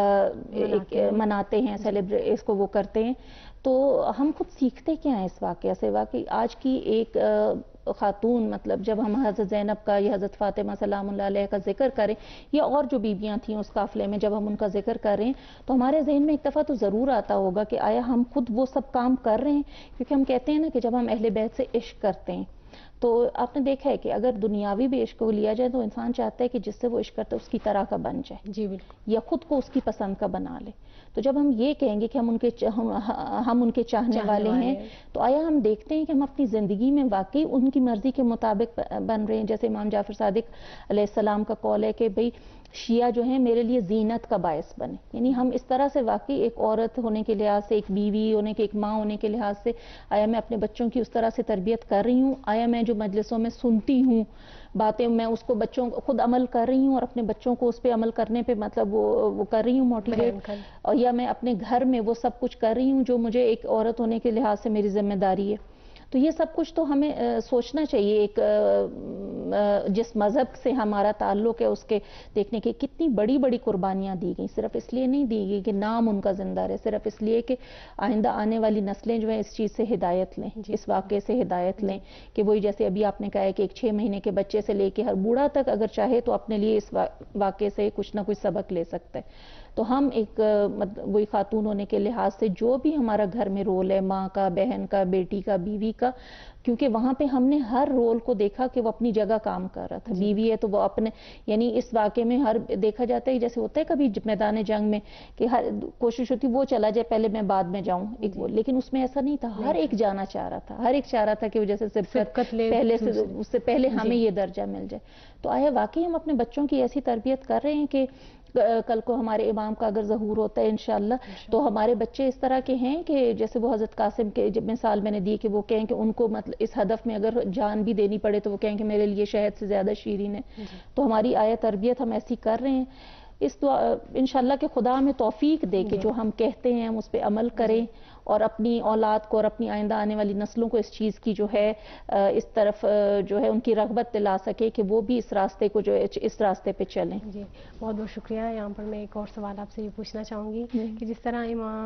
مناتے ہیں، اس کو وہ کرتے ہیں، تو ہم خود سیکھتے کیا ہیں اس واقعہ سے؟ واقعی آج کی ایک خاتون، مطلب جب ہم حضرت زینب کا یا حضرت فاطمہ سلام اللہ علیہ کا ذکر کریں یا اور جو بیویاں تھیں اس قافلے میں جب ہم ان کا ذکر کر رہے ہیں تو ہمارے ذہن میں ایک دفعہ تو ضرور آتا ہوگا کہ آیا ہم خود وہ سب کام کر رہے ہیں؟ کیونکہ ہم کہتے ہیں نا کہ جب ہم اہل بیت سے عشق کرتے ہیں تو آپ نے دیکھا ہے کہ اگر دنیاوی بھی عشق کو لیا جائے تو انسان چاہتا ہے کہ جس سے وہ عشق کرتا ہے اس کی طرح کا بن جائے، جی بالکل، یا خود کو اس کی پسند کا بنا لے. تو جب ہم یہ کہیں گے کہ ہم ان کے چاہنے والے ہیں، تو آیا ہم دیکھتے ہیں کہ ہم اپنی زندگی میں واقعی ان کی مرضی کے مطابق بن رہے ہیں؟ جیسے امام جعفر صادق علیہ السلام کا قول ہے کہ بھئی شیعہ جو ہیں میرے لیے زینت کا باعث بنے. یعنی ہم اس طرح سے واقعی ایک عورت ہونے کے لحاظ سے، ایک بیوی ہونے کے، ایک ماں ہونے کے لحاظ سے، آیا میں اپنے بچوں کی اس طرح سے تربیت کر رہی ہوں؟ آیا میں جو مجلسوں میں سنتی ہوں باتیں، میں اس کو بچوں کو خود عمل کر رہی ہوں اور اپنے بچوں کو اس پہ عمل کرنے پہ مطلب وہ کر رہی ہوں موٹیویٹ، اور یا میں اپنے گھر میں وہ سب کچھ کر رہی ہوں جو مجھے ایک عورت ہونے کے لحاظ سے میری ذمہ داری ہے؟ تو یہ سب کچھ تو ہمیں سوچنا چاہیے. ایک جس مذہب سے ہمارا تعلق ہے اس کے دیکھنے کی کتنی بڑی بڑی قربانیاں دی گئیں، صرف اس لیے نہیں دی گئی کہ نام ان کا زندہ رہے، صرف اس لیے کہ آئندہ آنے والی نسلیں جو ہیں اس چیز سے ہدایت لیں، اس واقعے سے ہدایت لیں. کہ وہی جیسے ابھی آپ نے کہا ہے کہ ایک 6 مہینے کے بچے سے لے کے ہر بوڑھا تک اگر چاہے تو اپنے لیے اس واقعے سے کچھ نہ کچھ سبق لے سکتا ہے. تو ہم ایک وہی خاتون ہونے کے لحاظ سے جو بھی ہمارا گھر میں رول ہے، ماں کا، بہن کا، بیٹی کا، بیوی کا، کیونکہ وہاں پہ ہم نے ہر رول کو دیکھا کہ وہ اپنی جگہ کام کر رہا تھا. بیوی ہے تو وہ اپنے، یعنی اس واقعے میں ہر دیکھا جاتا ہے جیسے ہوتا ہے کبھی میدان جنگ میں کہ ہر کوشش ہوتی وہ چلا جائے پہلے میں بعد میں جاؤں، لیکن اس میں ایسا نہیں تھا، ہر ایک جانا چاہ رہا تھا، ہر ایک چاہ رہا تھا کہ وہ جیسے سبقت پہلے سے، اس سے پہلے ہمیں یہ درجہ مل جائے. تو آیا واقعی ہم اپنے بچوں کی ایسی تربیت کر رہے ہیں کہ کل کو ہمارے امام کا اگر ظہور ہوتا ہے انشاءاللہ تو ہمارے بچے اس طرح کے ہیں کہ جیسے وہ حضرت قاسم کے جب مثال میں نے دی کہ وہ کہیں کہ ان کو مطلب اس ہدف میں اگر جان بھی دینی پڑے تو وہ کہیں کہ میرے لیے شہد سے زیادہ شیرین ہے. تو ہماری تربیت ہم ایسی کر رہے ہیں. اس دعا انشاءاللہ کہ خدا ہمیں توفیق دے کہ جو ہم کہتے ہیں ہم اس پہ عمل کریں اور اپنی اولاد کو اور اپنی آئندہ آنے والی نسلوں کو اس چیز کی جو ہے اس طرف جو ہے ان کی رغبت دلا سکے کہ وہ بھی اس راستے کو جو ہے اس راستے پہ چلیں. جی بہت بہت شکریہ. یہاں پر میں ایک اور سوال آپ سے یہ پوچھنا چاہوں گی کہ جس طرح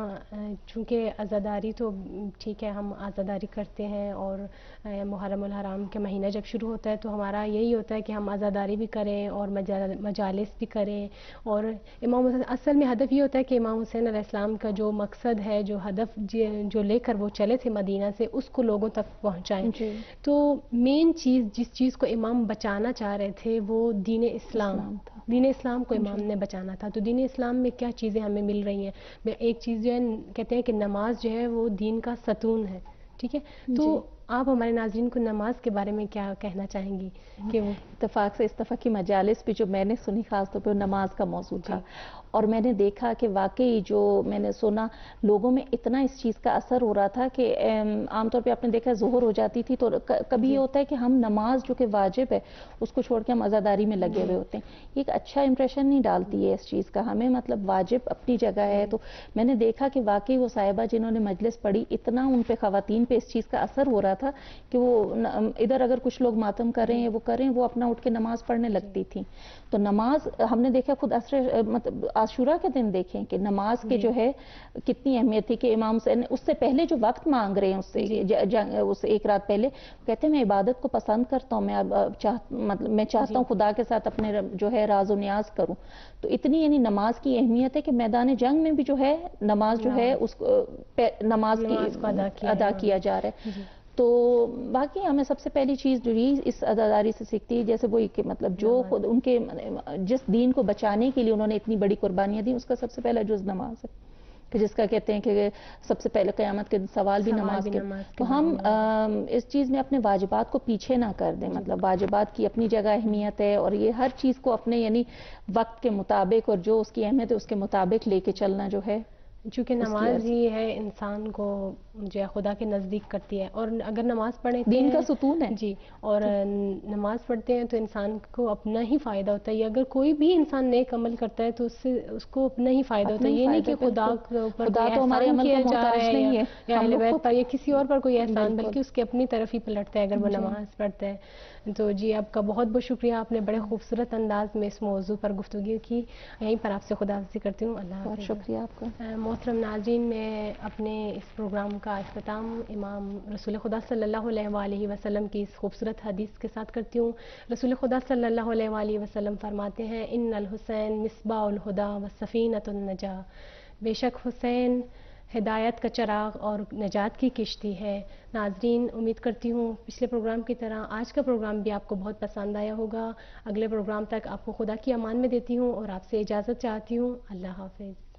چونکہ عزاداری تو ٹھیک ہے ہم عزاداری کرتے ہیں اور محرم الحرام کے مہینہ جب شروع ہوتا ہے تو ہمارا یہی ہوتا ہے کہ ہم عزاداری بھی کریں اور مجالس بھی کریں، اور امام حسین اصل میں ہدف یہ ہوتا ہے کہ امام حسین علیہ السلام کا جو مقصد ہے، جو ہدف جو لے کر وہ چلے تھے مدینہ سے، اس کو لوگوں تک پہنچائیں. تو مین چیز جس چیز کو امام بچانا چاہ رہے تھے وہ دین اسلام تھا. دین اسلام کو امام نے بچانا تھا. تو دین اسلام میں کیا چیزیں ہمیں مل رہی ہیں؟ ایک چیز جو ہے کہتے ہیں کہ نماز جو ہے وہ دین کا ستون ہے، ٹھیک ہے؟ تو آپ ہمارے ناظرین کو نماز کے بارے میں کیا کہنا چاہیں گی؟ کہ وہ اتفاق سے اس دفعہ کی مجالس بھی جو میں نے سنی خاص طور پہ نماز کا موضوع تھا، اور میں نے دیکھا کہ واقعی جو میں نے سنا لوگوں میں اتنا اس چیز کا اثر ہو رہا تھا کہ عام طور پہ آپ نے دیکھا ظہر ہو جاتی تھی تو کبھی یہ ہوتا ہے کہ ہم نماز جو کہ واجب ہے اس کو چھوڑ کے ہم عزاداری میں لگے ہوئے ہوتے ہیں. یہ ایک اچھا امپریشن نہیں ڈالتی ہے اس چیز کا. ہمیں مطلب واجب اپنی جگہ ہے. تو میں نے دیکھا کہ واقعی وہ صاحبہ جنہوں نے مجلس پڑھی اتنا ان پہ خواتین پہ اس چیز کا اثر ہو رہا تھا کہ وہ ادھر اگر کچھ لوگ ماتم کر رہے ہیں وہ کریں، وہ اپنا اٹھ کے نماز پڑھنے لگتی تھیں. تو نماز ہم نے دیکھا خود مطلب عاشورہ کے دن دیکھیں کہ نماز کے جو ہے کتنی اہمیت تھی کہ امام حسین اس سے پہلے جو وقت مانگ رہے ہیں اس سے ایک رات پہلے کہتے ہیں میں عبادت کو پسند کرتا ہوں، میں چاہتا ہوں خدا کے ساتھ اپنے جو ہے راز و نیاز کروں. تو اتنی یعنی نماز کی اہمیت ہے کہ میدان جنگ میں بھی جو ہے نماز جو ہے اس نماز کی ادا کیا جا رہا ہے. تو باقی ہمیں سب سے پہلی چیز جو ہی اس عزاداری سے سیکھتی ہے جیسے وہی کہ مطلب جو خود ان کے جس دین کو بچانے کے لیے انہوں نے اتنی بڑی قربانیاں دی اس کا سب سے پہلا جز نماز ہے کہ جس کا کہتے ہیں کہ سب سے پہلے قیامت کے سوال بھی نماز کے. تو ہم اس چیز میں اپنے واجبات کو پیچھے نہ کر دیں. مطلب واجبات کی اپنی جگہ اہمیت ہے اور یہ ہر چیز کو اپنے یعنی وقت کے مطابق اور جو اس کی اہمیت ہے اس کے مطابق لے کے چلنا جو ہے، چونکہ نماز ہی ہے انسان کو جو ہے خدا کے نزدیک کرتی ہے. اور اگر نماز پڑھیں دین کا ستون ہے جی، اور نماز پڑھتے ہیں تو انسان کو اپنا ہی فائدہ ہوتا ہے. اگر کوئی بھی انسان نیک عمل کرتا ہے تو اس کو اپنا ہی فائدہ ہوتا ہے. یہ نہیں کہ خدا کے اوپر کوئی احسان کیا جا رہا ہے یا اہل بیت پر یا کسی اور پر کوئی احسان، بلکہ اس کے اپنی طرف ہی پلٹتا ہے اگر وہ نماز پڑھتا ہے. تو جی آپ کا بہت بہت شکریہ، آپ نے بڑے خوبصورت انداز میں اس موضوع پر گفتگو کی. یہیں پر آپ سے خداحافظی کرتی ہوں. اللہ حافظ. شکریہ آپ کا. محترم ناظرین، میں اپنے اس پروگرام کا اختتام امام رسول خدا صلی اللہ علیہ وآلہ وسلم کی اس خوبصورت حدیث کے ساتھ کرتی ہوں. رسول خدا صلی اللہ علیہ وآلہ وسلم فرماتے ہیں ان الحسین مصباح الہدی و سفینۃ النجاہ. بے شک حسین ہدایت کا چراغ اور نجات کی کشتی ہے۔ ناظرین، امید کرتی ہوں پچھلے پروگرام کی طرح آج کا پروگرام بھی آپ کو بہت پسند آیا ہوگا۔ اگلے پروگرام تک آپ کو خدا کی امان میں دیتی ہوں اور آپ سے اجازت چاہتی ہوں۔ اللہ حافظ۔